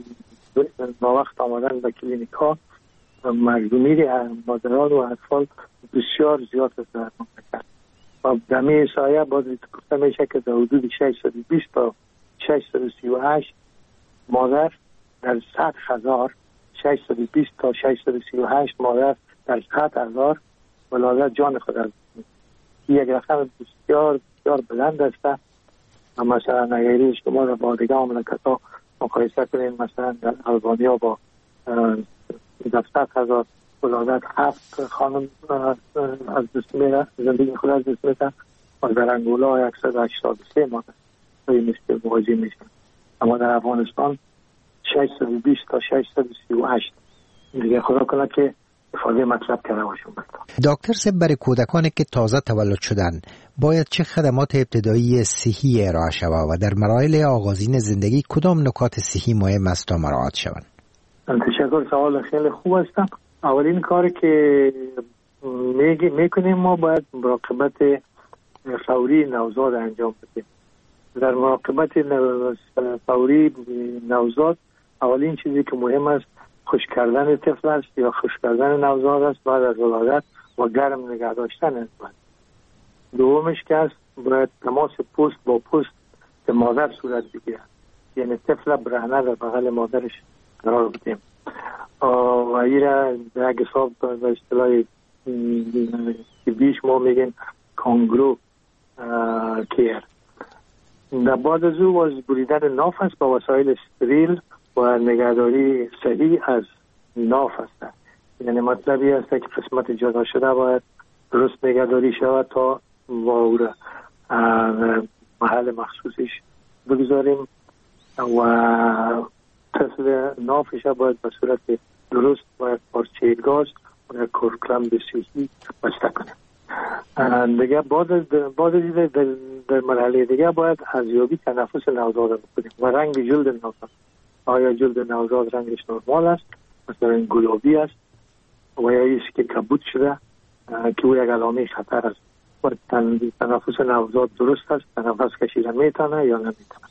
با وقت آمدن به کلینیک ها مردمی مادران و اطفال بسیار زیاد است در مملکت و دمی سایه باز گفته میشه که در حدود ششصد و بیست تا ششصد و سی و هشت مادر در صد هزار ششصد و بیست تا ششصد و سی و هشت مادر در صد هزار ولادت جان خود از یک رقم بسیار بسیار بلند است. مثلا اگر شما را با دیگه مملکت ها مقایسه کنین، مثلا در البانیا با در صد هزار ولادت هفت خانم از دست میره، زندگی خود از دست میره و در انگولا صد و هشتاد و سه مادر به این مشکل مواجه میشن. اما در افغانستان ششصد و بیست تا ششصد و سی و هشت. دیگه خدا کنه که افاده مطلب کرده باشم. دکتر سب، برای کودکانی که تازه تولد شدن باید چه خدمات ابتدایی صحی ارائه شود و در مراحل آغازین زندگی کدام نکات صحی مهم است تا مراعات شوند؟ تشکر، سوال خیلی خوب است. اولین کاری که میکنیم ما باید مراقبت فوری نوزاد انجام بدیم. در مراقبت فوری نوزاد اولین چیزی که مهم است خشک کردن طفل است یا خشک کردن نوزاد است بعد از ولادت و گرم نگه داشتن است. دومش که است باید تماس پوست با پوست به مادر صورت بگیرد، یعنی طفل برهنه در بغل مادرش قرار بدیم و این را در یک حساب به اصطلاح بیش ما میگیم کانگرو کیر. در بعد از او از بریدن ناف است با وسایل استریل و نگهداری صحیح از ناف است. یعنی مطلبی است که قسمت جدا شده باید درست نگهداری شود تا و محل مخصوصش بگذاریم و طفل نافش باید به صورت درست باید پارچه گاز و کورکلم بسیاری بسته کنیم. دیگه بعد از در, در مرحله دیگه باید ارزیابی تنفس نوزاد بکنیم و رنگ جلد نوزاد. آیا جلد نوزاد رنگش نرمال است، مثلا گلابی است و یا ایست که کبود شده که او یک علامه خطر است و تنفس نوزاد درست است، تنفس کشیدن میتونه یا نمیتونه.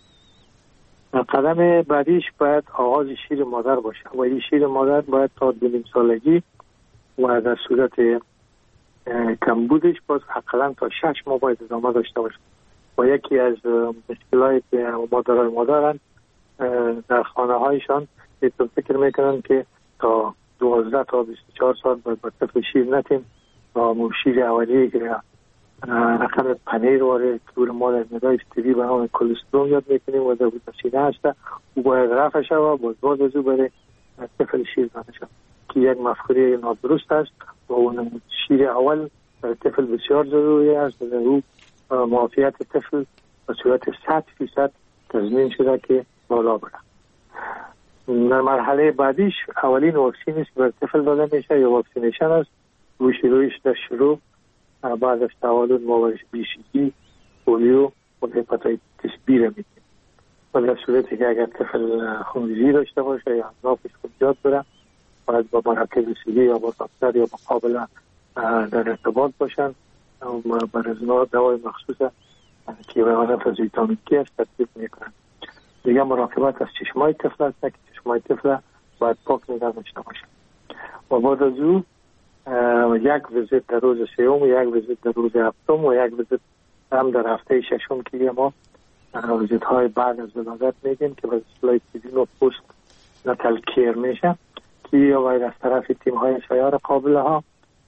قدم بعدیش باید آغاز شیر مادر باشه و این شیر مادر باید تا دو نیم سالگی و در صورت کمبودش باز حداقل تا شش ماه باید ادامه داشته باشه. و یکی از مشکلاتی که مادرای ما دارن در خانه هایشان ایتون فکر میکنن که تا دوازده تا بیست و چهار سال باید با طفل شیر نتیم و شیر اولیه که رقم پنیر واره دور ما در ندای استیوی به نام کلسترول یاد میکنیم و در سینه هسته او باید رفع شد و باز باز از او برای طفل شیر داده شد که یک مفکوره نادرست است و اون شیر اول در طفل بسیار ضروری است و او معافیت طفل به صورت صد فیصد تضمین شده که بالا بره. در مرحله بعدیش اولین واکسینی که بر طفل داده میشه یا واکسینیشن است. روی شروعش در شروع بعد از تولد ما بی سی جی، پولیو و هپاتیتیس بی را میدیم و در صورتی که اگر طفل خونریزی داشته باشه یا ناپش خود زیاد بره باید با مراکز رسیدگی یا با دکتر یا مقابله در ارتباط باشن و بر ازنا دوای مخصوص که به عنوان از ویتامین کی است ترکیب میکنن. دیگه مراقبت از چشمای طفل است که چشمای طفل باید پاک نگه داشته باشه و بعد از او یک ویزیت در روز سیوم و یک ویزیت در روز هفتم و یک ویزیت هم در هفته ششم که ما ویزیت های بعد از ولادت میگیم که به اصطلاح تیدین و پست نتل کیر میشه که یا باید از طرف تیم های سیار قابله ها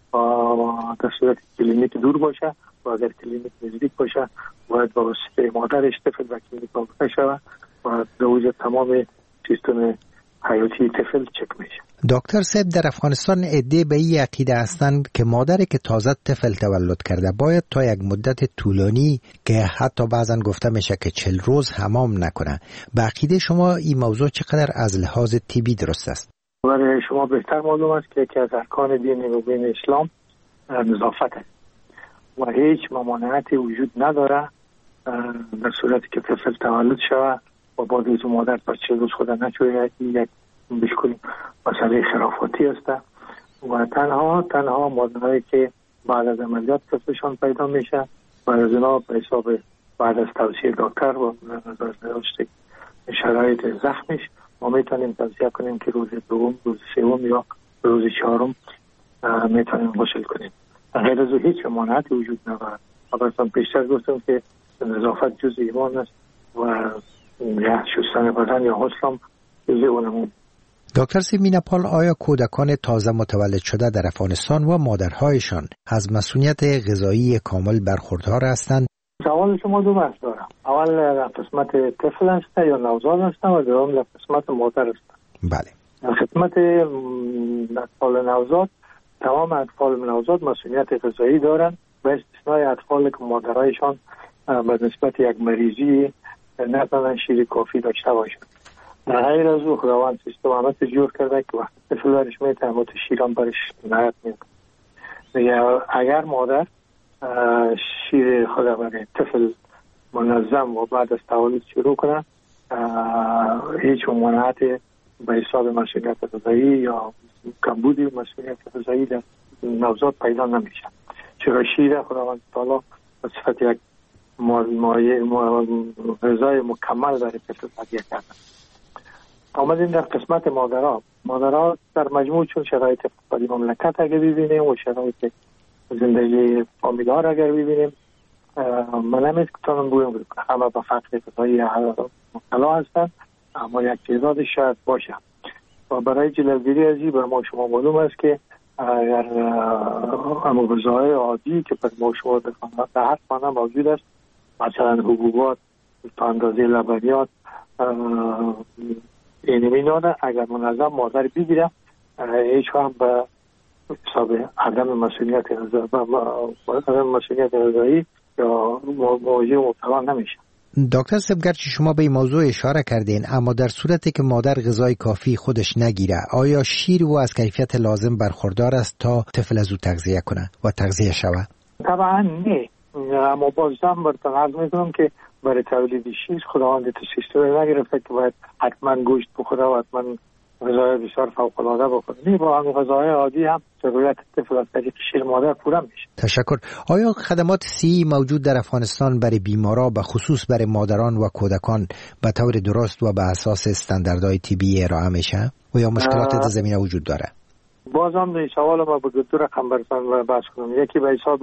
در صورت کلینیک دور باشه و اگر کلینیک نزدیک باشه باید با واسطه مادرش طفل و کلینیک آورده شود و دوز تمام سیستم حیاتی طفل چک میشه. دکتر صاحب در افغانستان عده به این عقیده هستند که مادری که تازه طفل تولد کرده باید تا یک مدت طولانی که حتی بعضا گفته میشه که چل روز حمام نکنه. به عقیده شما این موضوع چقدر از لحاظ طبی درست است؟ برای شما بهتر معلوم است که یکی از ارکان دین مبین اسلام نظافت است و هیچ ممانعتی وجود نداره در صورتی که طفل تولد شود و بعد از مادر تا چه روز خود نچوید. یک بشکل مسئله خرافاتی است و تنها تنها مادرهایی که بعد از عملیات طفلشان پیدا میشه بعد از اینا به حساب بعد از توصیه دکتر و نظر داشته شرایط زخمش ما میتونیم توصیه کنیم که روز دوم، روز سوم یا روز چهارم میتونیم غسل کنیم. غیر از او هیچ مانعتی وجود ندارد. البته پیشتر گفتم که نظافت جز ایمان است و یا شستن بدن یا غسل هم جز اونمون. دکتر سیمینپال، آیا کودکان تازه متولد شده در افغانستان و مادرهایشان از مسئولیت غذایی کامل برخوردار هستند؟ سوال شما دو بحث دارم. اول در قسمت طفل است یا نوزاد است و دوم در قسمت مادر است. بله. در قسمت اطفال نوزاد تمام اطفال نوزاد مسئولیت غذایی دارند به استثنای اطفال که مادرایشان به نسبت یک مریضی نتوانند شیر کافی داشته باشند. در غیر از او خداوند سیستم همه جور کرده که وقتی طفل برش میتونه مت شیران برش نهایت میکنه. اگر مادر شیر خود برای طفل منظم و بعد از تولد شروع کنه هیچ ممانعت به حساب مسئولیت غذایی یا کمبودی مسئولیت غذایی در نوزاد پیدا نمیشه، چرا شیر خداوند تعالی به صفت یک مایه غذای مکمل برای طفل تهیه کرده. آمدیم در قسمت مادرها. مادرها در مجموع چون شرایط اقتصادی مملکت اگر ببینیم و شرایط زندگی فامیل‌ها را اگر ببینیم من نمیست که تانم بویم همه با فقر غذایی مبتلا هستند، اما یک تعداد شاید باشه و برای جلوگیری از این بر ما شما معلوم است که اگر همه غذاهای عادی که بر ما شما در هر خانه موجود است، مثلا حبوبات تا اندازه لبنیات این مینانه اگر منظم مادر بگیره هیچ هم به حساب عدم مسئولیت عدم مسئولیت غذایی یا موضوع مبتلا نمیشه. دکتر سبگرچی شما به این موضوع اشاره کردین، اما در صورتی که مادر غذای کافی خودش نگیره آیا شیر او از کیفیت لازم برخوردار است تا طفل از او تغذیه کنه و تغذیه شود؟ طبعا نه، اما بازم براتون عرض میکنم که برای تولید شیر خداوند تو سیستم نگرفته که باید حتما گوشت بخوره و حتما غذای بسیار فوق العاده بخوریم. با همین غذاهای عادی هم ضرورت طفل از طریق شیر مادر پوره میشه. تشکر. آیا خدمات سی موجود در افغانستان برای بیمارا به خصوص برای مادران و کودکان به طور درست و به اساس استانداردهای طبی ارائه میشه و یا مشکلات در زمینه وجود داره؟ باز هم این سوال ما به دو رقم برسان و بحث کنم. یکی به حساب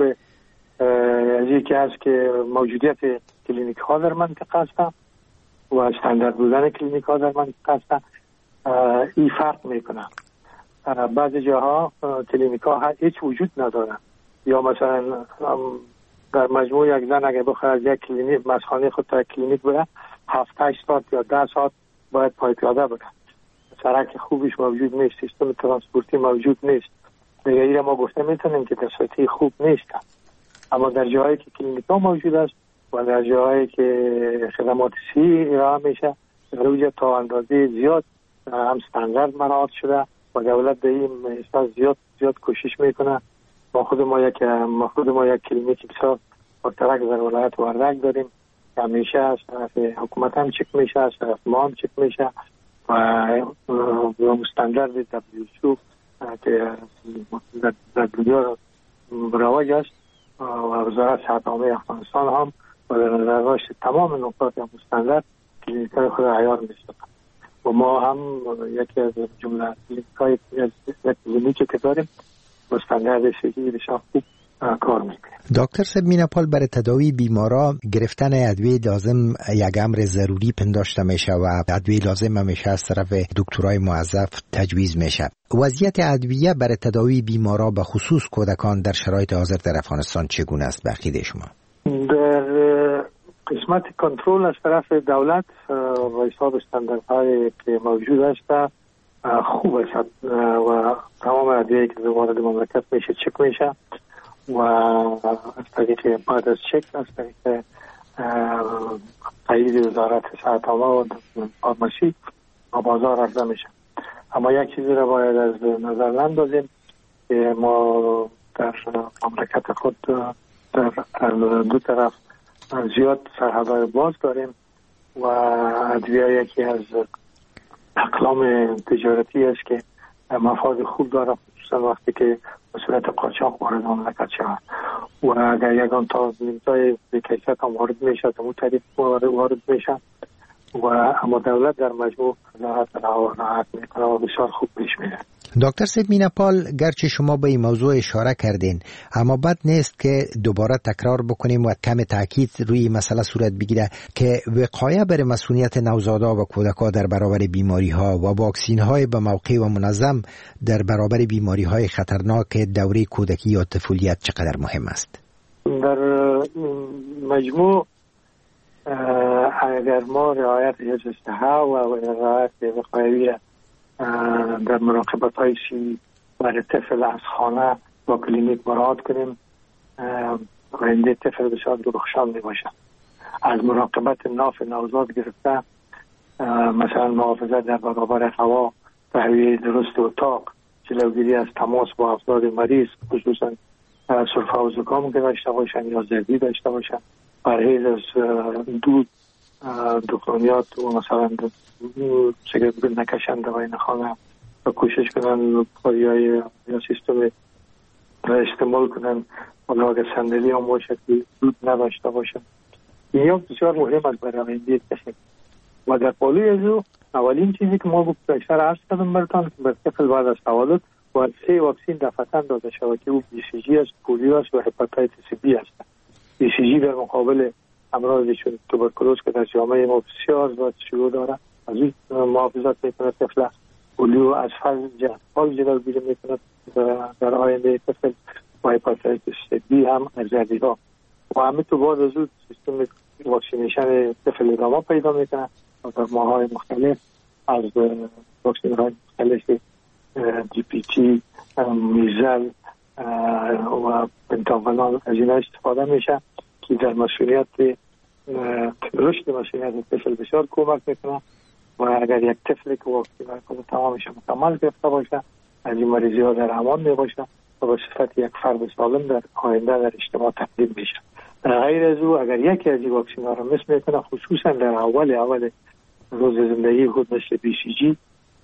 از یکی هست که موجودیت کلینیک ها در منطقه هستن و استاندارد بودن کلینیک ها در منطقه هستن. این فرق میکنه. بعضی جاها کلینیک ها هیچ وجود ندارن، یا مثلا در مجموع یک زن اگه بخواد از یک کلینیک مسخانه خود تا کلینیک بره هفت هشت ساعت یا ده ساعت باید پای پیاده بره. سرک خوبیش موجود نیست، سیستم ترانسپورتی موجود نیست. دیگه ایره ما گفته میتونیم که در سطحی خوب نیستن. اما در جاهایی که کلینیک ها موجود است و در جاهایی که خدمات سی ارائه میشه روی تا اندازه زیاد هم استاندارد مراعات شده و دولت به این احساس زیاد زیاد کوشش میکنه. ما خود ما یک ما خود ما یک کلینیک بسیار مشترک در ولایت وردک داریم که همیشه از طرف حکومت هم چک میشه، از طرف ما هم چک میشه و استاندارد دبلیو اچ او که در دنیا رواج است و وزارت صحت عامه افغانستان هم و در نظر داشت تمام نقاط مستندات کلینیک‌های خود عیار می‌شود و ما هم یکی از جمله کلینیک‌های کلینیکی که داریم مستند شکلی بسیار خوب کار میکنه. دکتر صاحب میناپال، برای تداوی بیمارا گرفتن ادویه لازم یک امر ضروری پنداشته میشه و ادویه لازم همیشه از طرف دکترای موظف تجویز میشه. وضعیت ادویه برای تداوی بیمارا به خصوص کودکان در شرایط حاضر در افغانستان چگونه است به عقیده شما؟ در قسمت کنترل از طرف دولت و حساب استانداردهای که موجود است خوب است و تمام ادویه‌ای که وارد مملکت میشه چک میشه و از طریق بعد از چک از طریق تایید وزارت صحت عامه و فارماسی و بازار عرضه میشه. اما یک چیزی را باید از نظر نندازیم که ما در مملکت خود در دو طرف زیاد سرحدهای باز داریم و ادویه یکی از اقلام تجارتی است که مفاد خوب داره، خصوصا وقتی که به صورت قاچاق وارد مملکت شود و اگر یکان تا نیمتای بکیفیت هم وارد میشه تا اون طریق وارد میشه و اما دولت در مجموع راحت راحت میکنه و بسیار خوب پیش میره. دکتر صاحب میناپال، گرچه شما به این موضوع اشاره کردین اما بد نیست که دوباره تکرار بکنیم و کم تاکید روی مسئله صورت بگیره که وقایه بر مسئولیت نوزادا و کودکان در برابر بیماری ها و واکسین های به موقع و منظم در برابر بیماری های خطرناک دوره کودکی یا طفولیت چقدر مهم است؟ در مجموع اگر ما رعایت حفظ‌الصحه و رعایت وقایوی در مراقبت های سی برای طفل از خانه با کلینیک مراقبت کنیم آینده طفل بسیار درخشان می باشد. از مراقبت ناف نوزاد گرفته مثلا محافظت در برابر هوا، تهویه درست اتاق، جلوگیری از تماس با افراد مریض خصوصا سرفه و زکام که داشته باشن یا زردی داشته باشن، پرهیز از دود، دخانیات و مثلا سیگارت نکشن در این خانه و کوشش کنن پایه‌های یا سیستم استعمال کنن ولی اگر صندلی هم باشه که دود نداشته باشن. این بسیار مهم است برای آینده طفل و در پالوی از او اولین چیزی که ما بود بیشتر عرض کردم براتان که بر طفل بعد از تولد باید سه واکسین دفعتاً داده شود که او بی سی جی است، پولیو است و هپاتیتس بی است. بی سی جی در مقابل امراضی چون توبرکلوز که در جامعه ما بسیار زیاد شیوع داره از این محافظت میکنه طفل. پولیو از فلج جلوگیری میکنه در آینده طفل و هپاتیتس بی هم از زردی ها و همه تو بعد از اون سیستم واکسینیشن طفل ادامه پیدا میکنه و در ماهای مختلف از واکسین های مختلف دی پی تی، میزل و پنتاولان از این استفاده میشه که در مسئولیت رشد مسئولیت طفل بسیار کمک میکنه و اگر یک طفل که واکسین های تمامش مکمل گرفته باشه از این مریضی ها در امان میباشه و به صفت یک فرد سالم در آینده در اجتماع تقدیم میشه. در غیر از او اگر یکی از این واکسین ها را مس میکنه خصوصا در اول اول روز زندگی خود مثل بی سی جی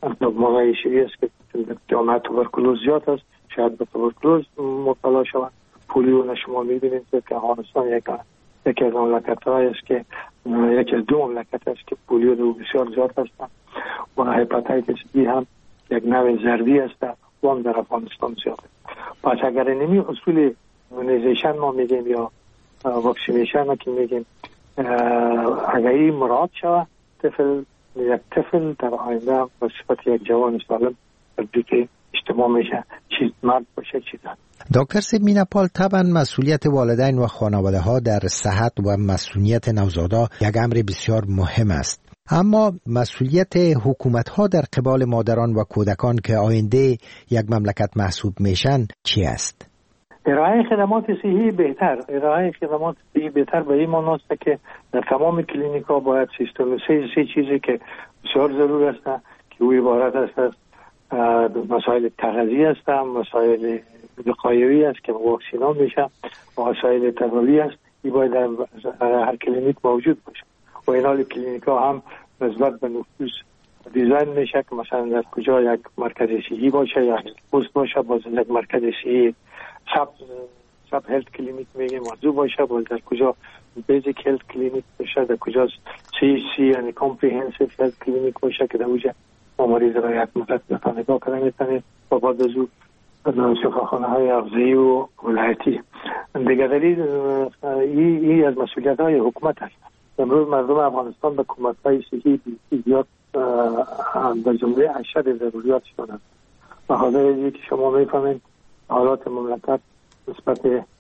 موقعی شیعی است که جامعه توبرکلوز زیاد است، شاید به توبرکلوز مبتلا شوند. پولیو شما می‌بینید که افغانستان یک یکی از مملکت‌هایی است که یکی از دو مملکت است که پولیو دو بسیار زیاد هستند و هپاتیتس بی هم یک نوع ضربی است و هم در افغانستان زیاد است. پس اگر اینمی اصول ایمونیزیشن ما میگیم یا واکسینیشن که میگیم اگر این مراعات شود، طفل یک طفل در آینده به صفت یک جوان سالم تبدیل که اجتماع میشه، چیز مرد باشه چیز زن. دکتر سیب میناپال، طبعا مسئولیت والدین و خانواده ها در صحت و مسئولیت نوزادا یک امر بسیار مهم است، اما مسئولیت حکومت ها در قبال مادران و کودکان که آینده یک مملکت محسوب میشن چی است؟ ارائه خدمات صحی بهتر، ارائه خدمات صحی بهتر به این معنی است که در تمام کلینیک ها باید سیستم سه سه چیزی که بسیار ضرور است که او عبارت است از مسائل تغذیه است، مسائل وقایوی است که واکسین ها میشه و مسائل تداوی است. این باید در هر کلینیک موجود باشه و این حال کلینیک ها هم نسبت به نفوس دیزاین میشه که مثلا در کجا یک مرکز صحی باشه یا پست باشه، باز یک مرکز صحی سب سب هلت کلینیک میگه موضوع باشه، باز در کجا بیزیک هلت کلینیک باشه، در کجا سی سی یعنی کامپریهنسیو هلت کلینیک باشه که در اونجا مریض را یک مدت نتانه نگاه کنه میتونه و بعد از او شفاخانه های افضایی و ولایتی دیگه. دلیل این از مسئولیت های حکومت هست. امروز مردم افغانستان به کمک های صحی زیاد در جمله اشد ضروریات شدند و حالا که شما میفهمید حالات مملکت نسبت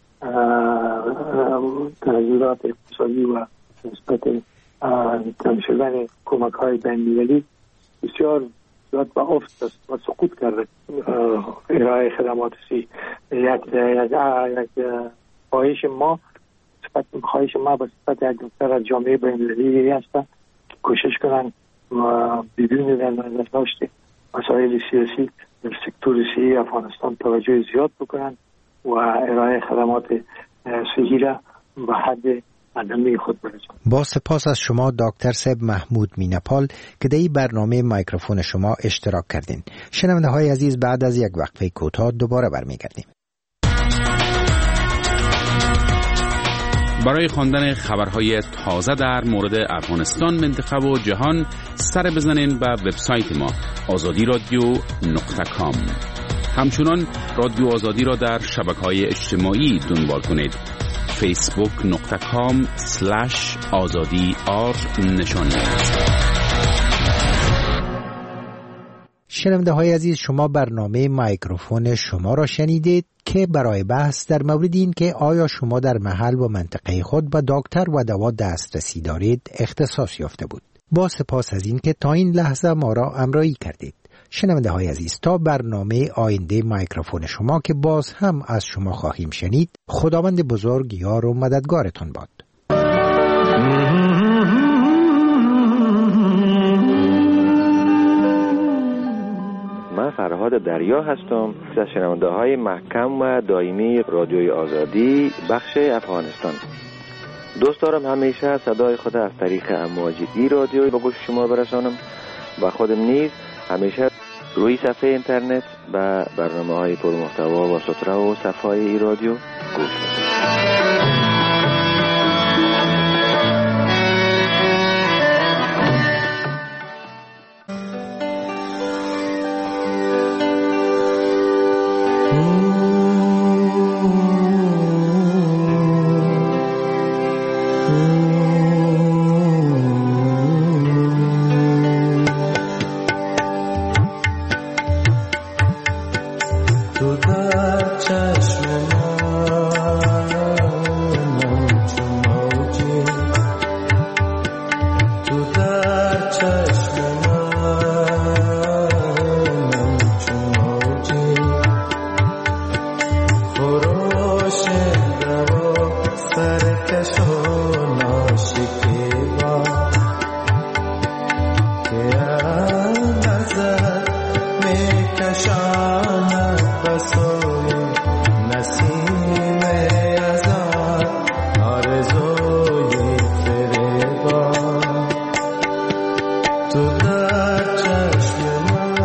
تغییرات اقتصادی و نسبت کم شدن کمک های بین‌المللی بسیار زیاد و افت است و سقوط کرده ارائه خدمات صحی. یک یک خواهش ما خواهش ما به صفت یک دکتر از جامعه بین‌المللی هستند که کوشش کنن و بدون در نظر داشته مسائل سیاسی در سکتور صحی افغانستان توجه زیاد بکنن و ارائه خدمات صحی را به حد ادمی خود برسانند. با سپاس از شما دکتر سیب محمود میناپال که در این برنامه مایکروفون شما اشتراک کردین. شنونده های عزیز، بعد از یک وقفه کوتاه دوباره برمیگردیم. برای خواندن خبرهای تازه در مورد افغانستان، منطقه و جهان سر بزنین به وبسایت ما آزادی رادیو نقطه کام. همچنان رادیو آزادی را در شبکه‌های اجتماعی دنبال کنید. فیسبوک نقطه کام سلش آزادی آر نشان شنونده های عزیز، شما برنامه مایکروفون شما را شنیدید که برای بحث در مورد این که آیا شما در محل و منطقه خود به دکتر و دوا دسترسی دارید اختصاص یافته بود. با سپاس از این که تا این لحظه ما را همراهی کردید. شنونده های عزیز، تا برنامه آینده مایکروفون شما که باز هم از شما خواهیم شنید، خداوند بزرگ یار و مددگارتان باد. من فرهاد دریا هستم از شنونده های محکم و دائمی رادیوی آزادی بخش افغانستان. دوست دارم همیشه صدای خود از طریق امواجی رادیوی به گوش شما برسانم و خودم نیز همیشه روی صفحه اینترنت به برنامه های پرمحتوا و سطره و صفحه ای رادیو گوش میدم. تو در چشم من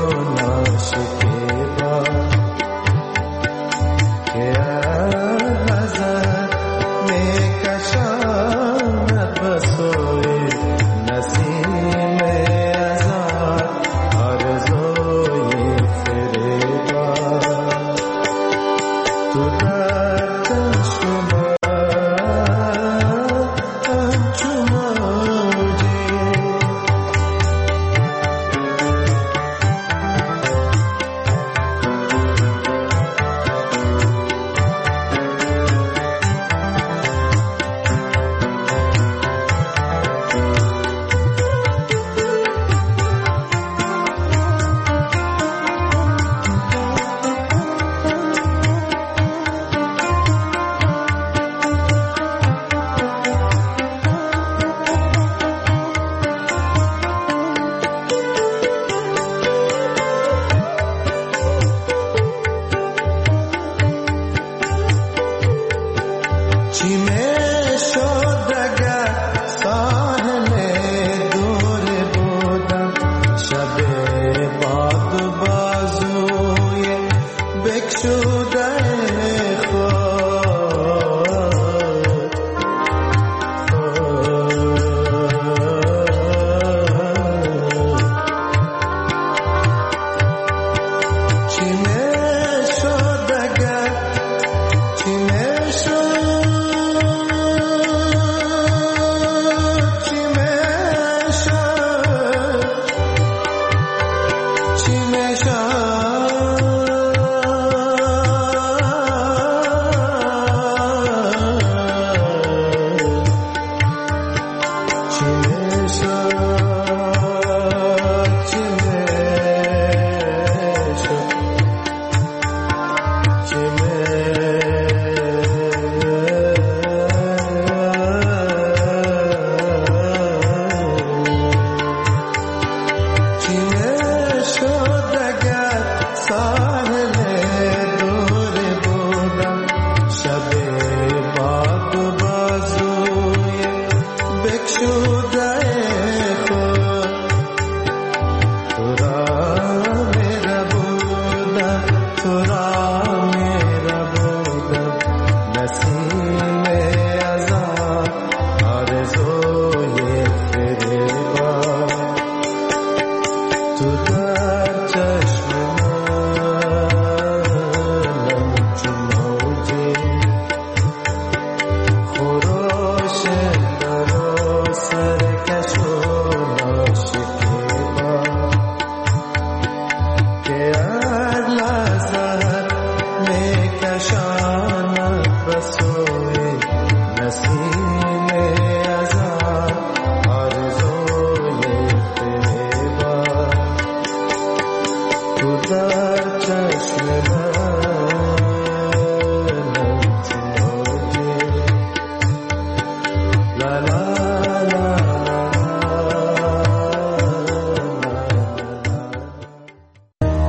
در چشم من